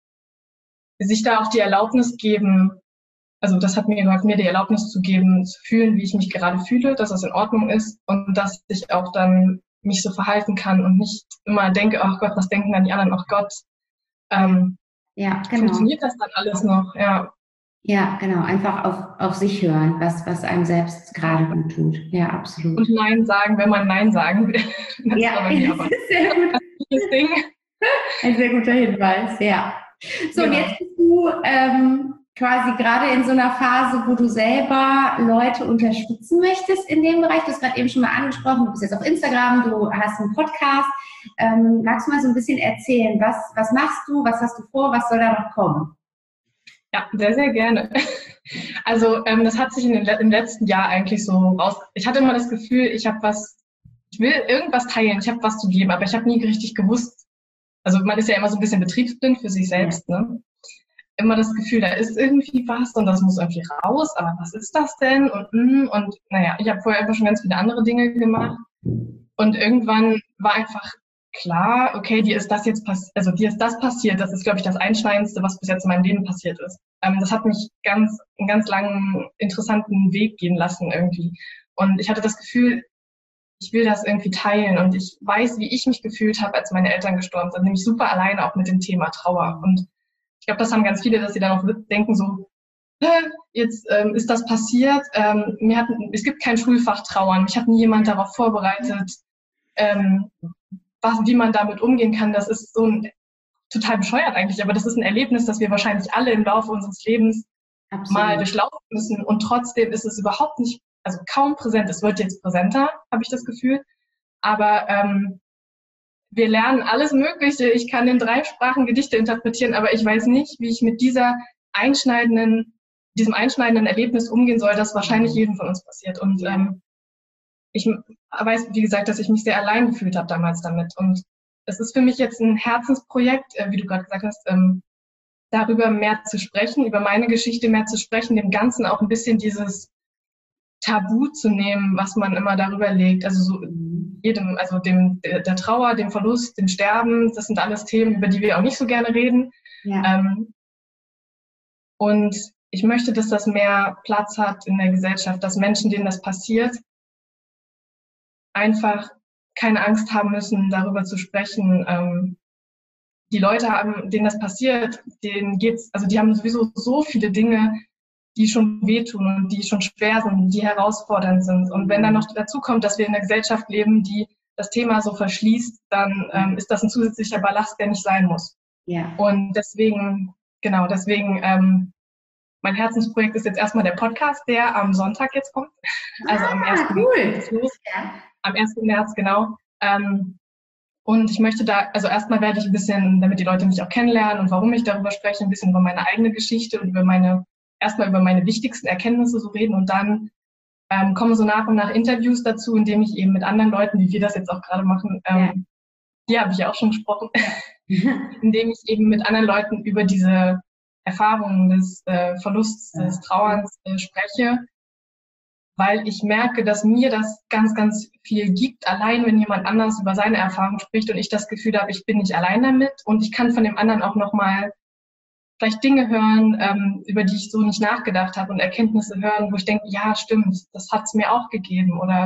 sich da auch die Erlaubnis geben, also das hat mir geholfen, mir die Erlaubnis zu geben, zu fühlen, wie ich mich gerade fühle, dass das in Ordnung ist und dass ich auch dann mich so verhalten kann und nicht immer denke, ach Gott, was denken dann die anderen, ach Gott, ähm, ja, genau. Funktioniert das dann alles noch, ja. Ja, genau, einfach auf, auf sich hören, was, was einem selbst gerade gut tut. Ja, absolut. Und Nein sagen, wenn man Nein sagen will. Das ja, ist aber das ist sehr gut. Das Ding. Ein sehr guter Hinweis, ja. So, genau. Und jetzt bist du ähm, quasi gerade in so einer Phase, wo du selber Leute unterstützen möchtest in dem Bereich. Du hast gerade eben schon mal angesprochen, du bist jetzt auf Instagram, du hast einen Podcast. Ähm, magst du mal so ein bisschen erzählen, was, was machst du, was hast du vor, was soll da noch kommen? Ja, sehr, sehr gerne. Also ähm, das hat sich in den, im letzten Jahr eigentlich so raus... Ich hatte immer das Gefühl, ich habe was... Ich will irgendwas teilen, ich habe was zu geben, aber ich habe nie richtig gewusst... Also man ist ja immer so ein bisschen betriebsblind für sich selbst, ja. Ne? Immer das Gefühl, da ist irgendwie was und das muss irgendwie raus, aber was ist das denn? Und, und naja, ich habe vorher einfach schon ganz viele andere Dinge gemacht und irgendwann war einfach klar, okay, dir ist das jetzt passiert, also dir ist das passiert, das ist, glaube ich, das Einschneidendste, was bis jetzt in meinem Leben passiert ist. Ähm, das hat mich ganz, einen ganz langen, interessanten Weg gehen lassen irgendwie. Und ich hatte das Gefühl, ich will das irgendwie teilen und ich weiß, wie ich mich gefühlt habe, als meine Eltern gestorben sind, nämlich super alleine auch mit dem Thema Trauer. Und ich glaube, das haben ganz viele, dass sie dann auch denken so, jetzt ähm, ist das passiert, ähm, mir hat, es gibt kein Schulfach Trauern, mich hat nie jemand darauf vorbereitet, ähm, was, wie man damit umgehen kann. Das ist so ein, total bescheuert eigentlich, aber das ist ein Erlebnis, das wir wahrscheinlich alle im Laufe unseres Lebens Absolut. Mal durchlaufen müssen und trotzdem ist es überhaupt nicht, also kaum präsent. Es wird jetzt präsenter, habe ich das Gefühl, aber ähm, wir lernen alles Mögliche. Ich kann in drei Sprachen Gedichte interpretieren, aber ich weiß nicht, wie ich mit dieser einschneidenden diesem einschneidenden Erlebnis umgehen soll, das wahrscheinlich jedem von uns passiert. Und ähm, ich weiß, wie gesagt, dass ich mich sehr allein gefühlt habe damals damit. Und es ist für mich jetzt ein Herzensprojekt, äh, wie du gerade gesagt hast, ähm, darüber mehr zu sprechen, über meine Geschichte mehr zu sprechen, dem Ganzen auch ein bisschen dieses Tabu zu nehmen, was man immer darüber legt. Also so jedem, also dem der, der Trauer, dem Verlust, dem Sterben, das sind alles Themen, über die wir auch nicht so gerne reden. Ja. Ähm, und ich möchte, dass das mehr Platz hat in der Gesellschaft, dass Menschen, denen das passiert, einfach keine Angst haben müssen, darüber zu sprechen. Ähm, die Leute haben, denen das passiert, denen geht's, also die haben sowieso so viele Dinge, die schon wehtun und die schon schwer sind, die herausfordernd sind. Und wenn dann noch dazu kommt, dass wir in einer Gesellschaft leben, die das Thema so verschließt, dann ähm, ist das ein zusätzlicher Ballast, der nicht sein muss. Ja. Und deswegen, genau, deswegen, ähm, mein Herzensprojekt ist jetzt erstmal der Podcast, der am Sonntag jetzt kommt. Also am ersten cool. März los. Ja. Am ersten März, genau. Ähm, und ich möchte da, also erstmal werde ich ein bisschen, damit die Leute mich auch kennenlernen und warum ich darüber spreche, ein bisschen über meine eigene Geschichte und über meine, erstmal über meine wichtigsten Erkenntnisse so reden und dann ähm, kommen so nach und nach Interviews dazu, indem ich eben mit anderen Leuten, wie wir das jetzt auch gerade machen, ähm, die habe ich ja auch schon gesprochen, indem ich eben mit anderen Leuten über diese Erfahrungen des äh, Verlusts, des Trauerns äh, spreche, weil ich merke, dass mir das ganz, ganz viel gibt, allein wenn jemand anders über seine Erfahrungen spricht und ich das Gefühl habe, ich bin nicht allein damit und ich kann von dem anderen auch nochmal vielleicht Dinge hören, ähm, über die ich so nicht nachgedacht habe und Erkenntnisse hören, wo ich denke, ja, stimmt, das hat es mir auch gegeben oder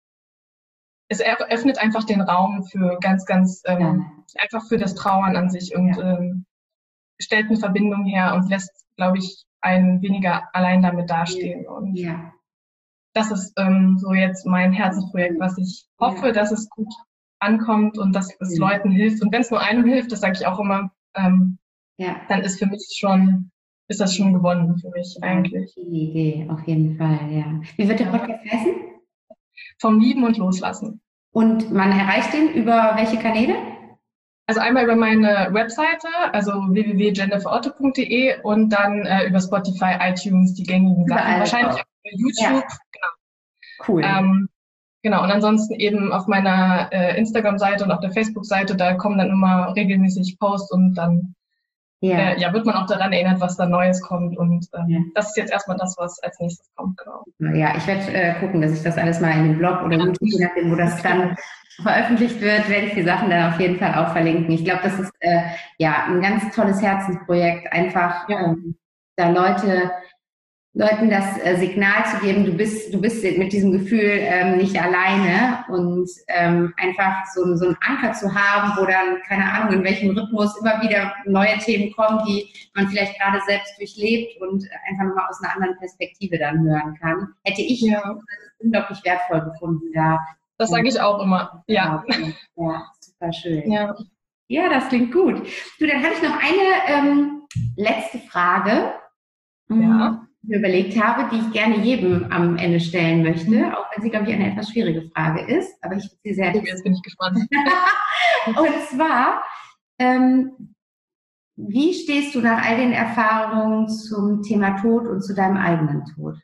es öffnet einfach den Raum für ganz, ganz, ähm, ja. einfach für das Trauern an sich und ja. ähm, stellt eine Verbindung her und lässt, glaube ich, einen weniger allein damit dastehen. Und ja. das ist ähm, so jetzt mein Herzensprojekt, was ich hoffe, ja. dass es gut ankommt und dass es ja. Leuten hilft. Und wenn es nur einem hilft, das sage ich auch immer, ähm, ja. dann ist für mich schon, ist das schon gewonnen für mich ja, eigentlich. Die Idee, auf jeden Fall, ja. Wie wird der Podcast heißen? Vom Lieben und Loslassen. Und man erreicht den über welche Kanäle? Also einmal über meine Webseite, also w w w punkt jennifer otto punkt d e und dann äh, über Spotify, iTunes, die gängigen Sachen. Überall Wahrscheinlich auch. auch über YouTube. Ja. Genau. Cool. Ähm, genau, und ansonsten eben auf meiner äh, Instagram-Seite und auf der Facebook-Seite, da kommen dann immer regelmäßig Posts und dann ja. Äh, ja, wird man auch daran erinnert, was da Neues kommt. Und ähm, ja. das ist jetzt erstmal das, was als nächstes kommt. Genau. Ja, ich werde äh, gucken, dass ich das alles mal in den Blog oder YouTube, je nachdem, wo das dann veröffentlicht wird, werde ich die Sachen dann auf jeden Fall auch verlinken. Ich glaube, das ist äh, ja ein ganz tolles Herzensprojekt, einfach ja. ähm, da Leute Leuten das äh, Signal zu geben, du bist du bist mit diesem Gefühl ähm, nicht alleine und ähm, einfach so, so einen Anker zu haben, wo dann, keine Ahnung, in welchem Rhythmus immer wieder neue Themen kommen, die man vielleicht gerade selbst durchlebt und einfach nochmal aus einer anderen Perspektive dann hören kann. Hätte ich ja. unglaublich wertvoll gefunden, da. Das sage ich auch immer, ja. Ja, super schön. Ja. Ja, das klingt gut. Du, dann habe ich noch eine ähm, letzte Frage. Ja. mir überlegt habe, die ich gerne jedem am Ende stellen möchte, auch wenn sie, glaube ich, eine etwas schwierige Frage ist, aber ich finde sie sehr... Jetzt bin ich gespannt. Und zwar, ähm, wie stehst du nach all den Erfahrungen zum Thema Tod und zu deinem eigenen Tod?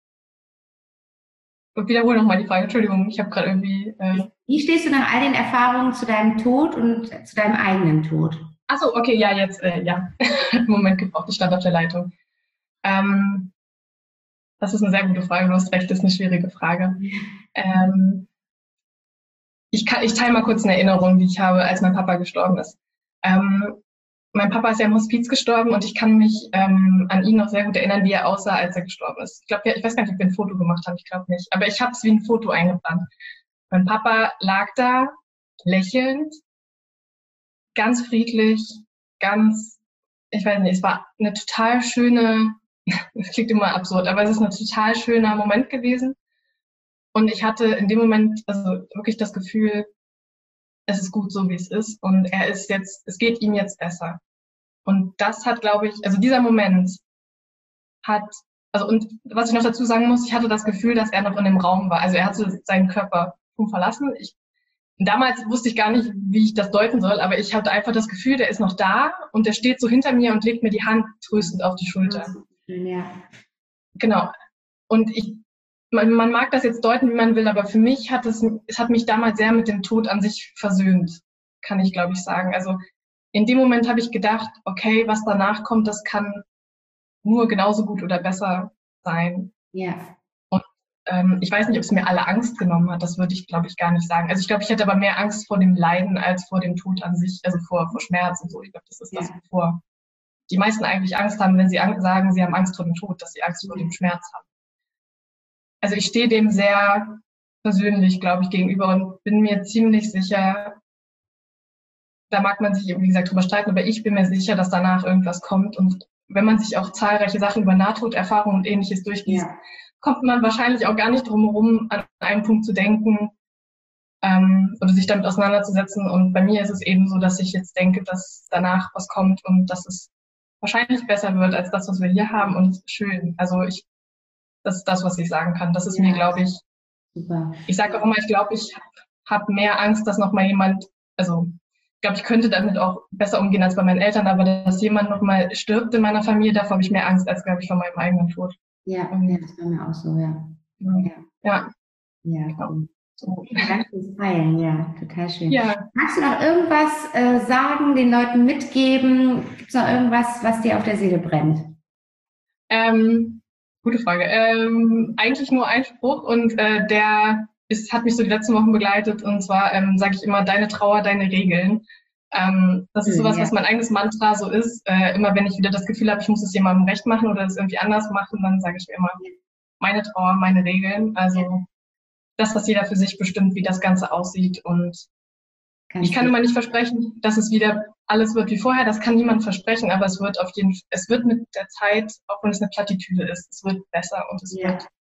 Und wiederhole nochmal die Frage, Entschuldigung, ich habe gerade irgendwie... Äh Wie stehst du nach all den Erfahrungen zu deinem Tod und zu deinem eigenen Tod? Ach so, okay, ja, jetzt, äh, ja. Moment gebraucht, ich stand auf der Leitung. Ähm, das ist eine sehr gute Frage, du hast recht, das ist eine schwierige Frage. Ähm, ich, kann, ich teile mal kurz eine Erinnerung, die ich habe, als mein Papa gestorben ist. Ähm, mein Papa ist ja im Hospiz gestorben und ich kann mich ähm, an ihn noch sehr gut erinnern, wie er aussah, als er gestorben ist. Ich glaube, ich weiß gar nicht, ob wir ein Foto gemacht haben, ich glaube nicht. Aber ich habe es wie ein Foto eingebrannt. Mein Papa lag da, lächelnd, ganz friedlich, ganz, ich weiß nicht, es war eine total schöne, das klingt immer absurd, aber es ist ein total schöner Moment gewesen. Und ich hatte in dem Moment also wirklich das Gefühl, es ist gut so, wie es ist. Und er ist jetzt, es geht ihm jetzt besser. Und das hat, glaube ich, also dieser Moment hat, also und was ich noch dazu sagen muss, ich hatte das Gefühl, dass er noch in dem Raum war. Also er hatte seinen Körper schon verlassen. Ich, damals wusste ich gar nicht, wie ich das deuten soll, aber ich hatte einfach das Gefühl, der ist noch da und der steht so hinter mir und legt mir die Hand tröstend auf die Schulter. Ja. genau. Und ich, man, man mag das jetzt deuten, wie man will, aber für mich hat es, es hat mich damals sehr mit dem Tod an sich versöhnt, kann ich, glaube ich, sagen. Also in dem Moment habe ich gedacht, okay, was danach kommt, das kann nur genauso gut oder besser sein. Ja. Und ähm, ich weiß nicht, ob es mir alle Angst genommen hat, das würde ich, glaube ich, gar nicht sagen. Also ich glaube, ich hätte aber mehr Angst vor dem Leiden als vor dem Tod an sich, also vor, vor Schmerz und so. Ich glaube, das ist das, Ja. wovor die meisten eigentlich Angst haben, wenn sie ang- sagen, sie haben Angst vor dem Tod, dass sie Angst vor dem Schmerz haben. Also ich stehe dem sehr persönlich, glaube ich, gegenüber und bin mir ziemlich sicher, da mag man sich, wie gesagt, drüber streiten, aber ich bin mir sicher, dass danach irgendwas kommt. Und wenn man sich auch zahlreiche Sachen über Nahtoderfahrungen und Ähnliches durchliest, Ja. kommt man wahrscheinlich auch gar nicht drum herum, an einen Punkt zu denken ähm, oder sich damit auseinanderzusetzen. Und bei mir ist es eben so, dass ich jetzt denke, dass danach was kommt und dass es wahrscheinlich besser wird als das, was wir hier haben und schön. Also ich, das ist das, was ich sagen kann. Das ist Ja. mir, glaube ich, Super. ich sage auch immer, ich glaube, ich habe mehr Angst, dass noch mal jemand, also ich glaube, ich könnte damit auch besser umgehen als bei meinen Eltern, aber dass jemand noch mal stirbt in meiner Familie, davor habe ich mehr Angst als, glaube ich, vor meinem eigenen Tod. Ja, Und, ja, das war mir auch so, ja. ja. Ja, Ja, ja, cool. so. Vielen Dank fürs Teilen, ja, total schön. Ja, Magst du noch irgendwas äh, sagen, den Leuten mitgeben? Gibt es noch irgendwas, was dir auf der Seele brennt? ähm, gute Frage. Ähm, eigentlich nur ein Spruch und äh, der ist, hat mich so die letzten Wochen begleitet und zwar ähm, sage ich immer, deine Trauer, deine Regeln. Ähm, das ist Schön, sowas, ja. was mein eigenes Mantra so ist. Äh, immer wenn ich wieder das Gefühl habe, ich muss es jemandem recht machen oder es irgendwie anders machen, dann sage ich mir immer, meine Trauer, meine Regeln. Also das, was jeder für sich bestimmt, wie das Ganze aussieht. Und Ganz ich kann gut. immer nicht versprechen, dass es wieder alles wird wie vorher. Das kann niemand versprechen, aber es wird auf jeden Fall, es wird mit der Zeit, auch wenn es eine Plattitüde ist, es wird besser und es Ja. wird,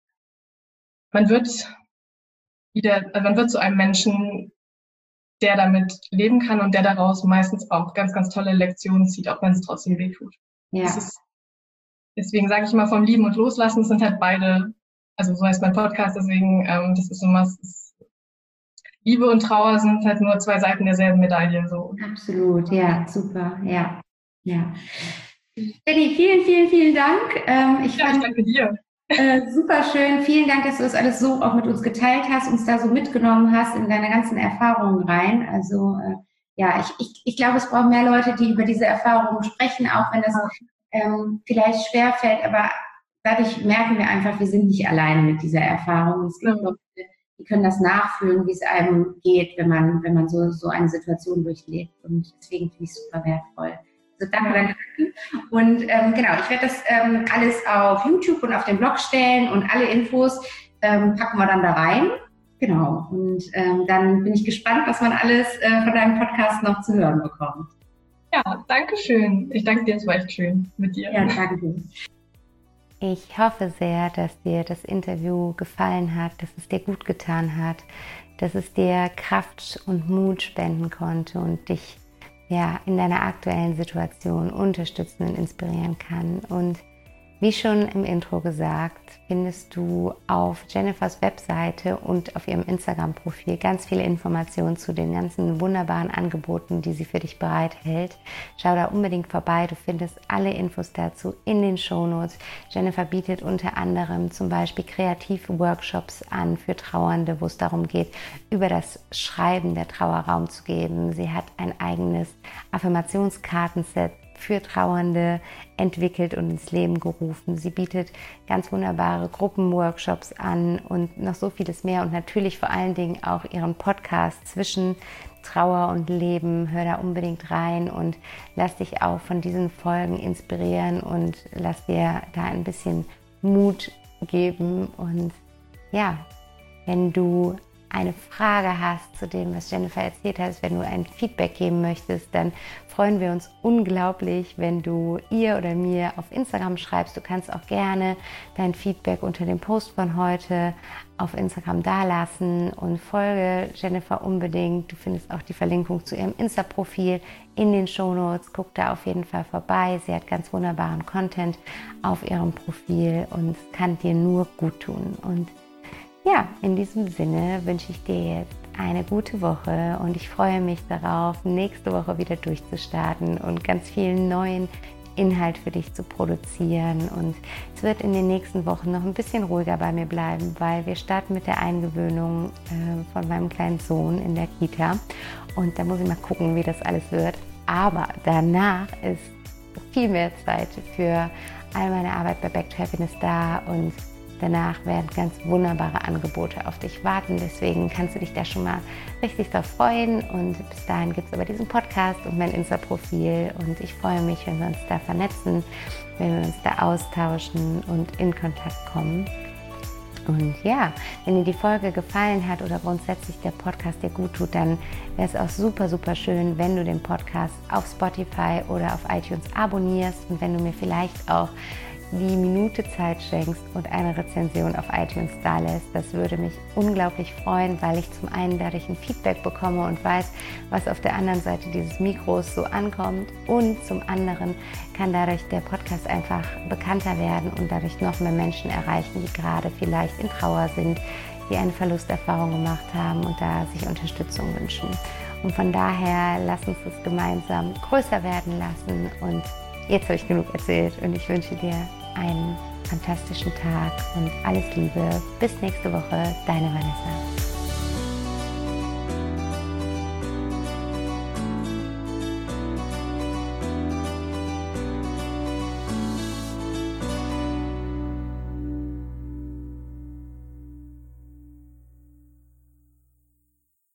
man wird wieder, also man wird zu einem Menschen, der damit leben kann und der daraus meistens auch ganz, ganz tolle Lektionen zieht, auch wenn es trotzdem weh tut. Ja. Das ist, deswegen sage ich immer, vom Lieben und Loslassen sind halt beide, also so heißt mein Podcast, deswegen, ähm, das ist immer, es ist, Liebe und Trauer sind halt nur zwei Seiten derselben Medaille. So. Absolut, ja, super, ja, ja. Jenny, vielen, vielen, vielen Dank. Ähm, ich Ja, ich fand danke dir. äh, super schön. Vielen Dank, dass du das alles so auch mit uns geteilt hast, uns da so mitgenommen hast in deine ganzen Erfahrungen rein. Also äh, ja, ich, ich, ich glaube, es braucht mehr Leute, die über diese Erfahrungen sprechen, auch wenn das ähm, vielleicht schwerfällt, aber dadurch merken wir einfach, wir sind nicht alleine mit dieser Erfahrung. Es gibt Ja. Leute, die können das nachfühlen, wie es einem geht, wenn man, wenn man so, so eine Situation durchlebt. Und deswegen finde ich es super wertvoll. Also danke, danke, danke. Und ähm, genau, ich werde das ähm, alles auf YouTube und auf den Blog stellen und alle Infos ähm, packen wir dann da rein. Genau. Und ähm, dann bin ich gespannt, was man alles äh, von deinem Podcast noch zu hören bekommt. Ja, danke schön. Ich danke dir, es war echt schön mit dir. Ja, danke. Ich hoffe sehr, dass dir das Interview gefallen hat, dass es dir gut getan hat, dass es dir Kraft und Mut spenden konnte und dich ja, in deiner aktuellen Situation unterstützen und inspirieren kann. Und wie schon im Intro gesagt, findest du auf Jennifers Webseite und auf ihrem Instagram-Profil ganz viele Informationen zu den ganzen wunderbaren Angeboten, die sie für dich bereithält. Schau da unbedingt vorbei, du findest alle Infos dazu in den Shownotes. Jennifer bietet unter anderem zum Beispiel kreative Workshops an für Trauernde, wo es darum geht, über das Schreiben der Trauer Raum zu geben. Sie hat ein eigenes Affirmationskartenset für Trauernde entwickelt und ins Leben gerufen. Sie bietet ganz wunderbare Gruppenworkshops an und noch so vieles mehr und natürlich vor allen Dingen auch ihren Podcast zwischen Trauer und Leben. Hör da unbedingt rein und lass dich auch von diesen Folgen inspirieren und lass dir da ein bisschen Mut geben. Und ja, wenn du eine Frage hast zu dem, was Jennifer erzählt hat, wenn du ein Feedback geben möchtest, dann freuen wir uns unglaublich, wenn du ihr oder mir auf Instagram schreibst. Du kannst auch gerne dein Feedback unter dem Post von heute auf Instagram dalassen und folge Jennifer unbedingt. Du findest auch die Verlinkung zu ihrem Insta-Profil in den Shownotes. Guck da auf jeden Fall vorbei. Sie hat ganz wunderbaren Content auf ihrem Profil und kann dir nur gut tun. Und ja, in diesem Sinne wünsche ich dir jetzt eine gute Woche und ich freue mich darauf, nächste Woche wieder durchzustarten und ganz vielen neuen Inhalt für dich zu produzieren. Und es wird in den nächsten Wochen noch ein bisschen ruhiger bei mir bleiben, weil wir starten mit der Eingewöhnung äh, von meinem kleinen Sohn in der Kita. Und da muss ich mal gucken, wie das alles wird. Aber danach ist viel mehr Zeit für all meine Arbeit bei Back to Happiness da und danach werden ganz wunderbare Angebote auf dich warten. Deswegen kannst du dich da schon mal richtig drauf freuen. Und bis dahin gibt es aber diesen Podcast und mein Insta-Profil. Und ich freue mich, wenn wir uns da vernetzen, wenn wir uns da austauschen und in Kontakt kommen. Und ja, wenn dir die Folge gefallen hat oder grundsätzlich der Podcast dir gut tut, dann wäre es auch super, super schön, wenn du den Podcast auf Spotify oder auf iTunes abonnierst und wenn du mir vielleicht auch die Minute Zeit schenkst und eine Rezension auf iTunes da lässt. Das würde mich unglaublich freuen, weil ich zum einen dadurch ein Feedback bekomme und weiß, was auf der anderen Seite dieses Mikros so ankommt, und zum anderen kann dadurch der Podcast einfach bekannter werden und dadurch noch mehr Menschen erreichen, die gerade vielleicht in Trauer sind, die eine Verlusterfahrung gemacht haben und da sich Unterstützung wünschen. Und von daher lass uns das gemeinsam größer werden lassen. Und jetzt habe ich genug erzählt und ich wünsche dir einen fantastischen Tag und alles Liebe. Bis nächste Woche, deine Vanessa.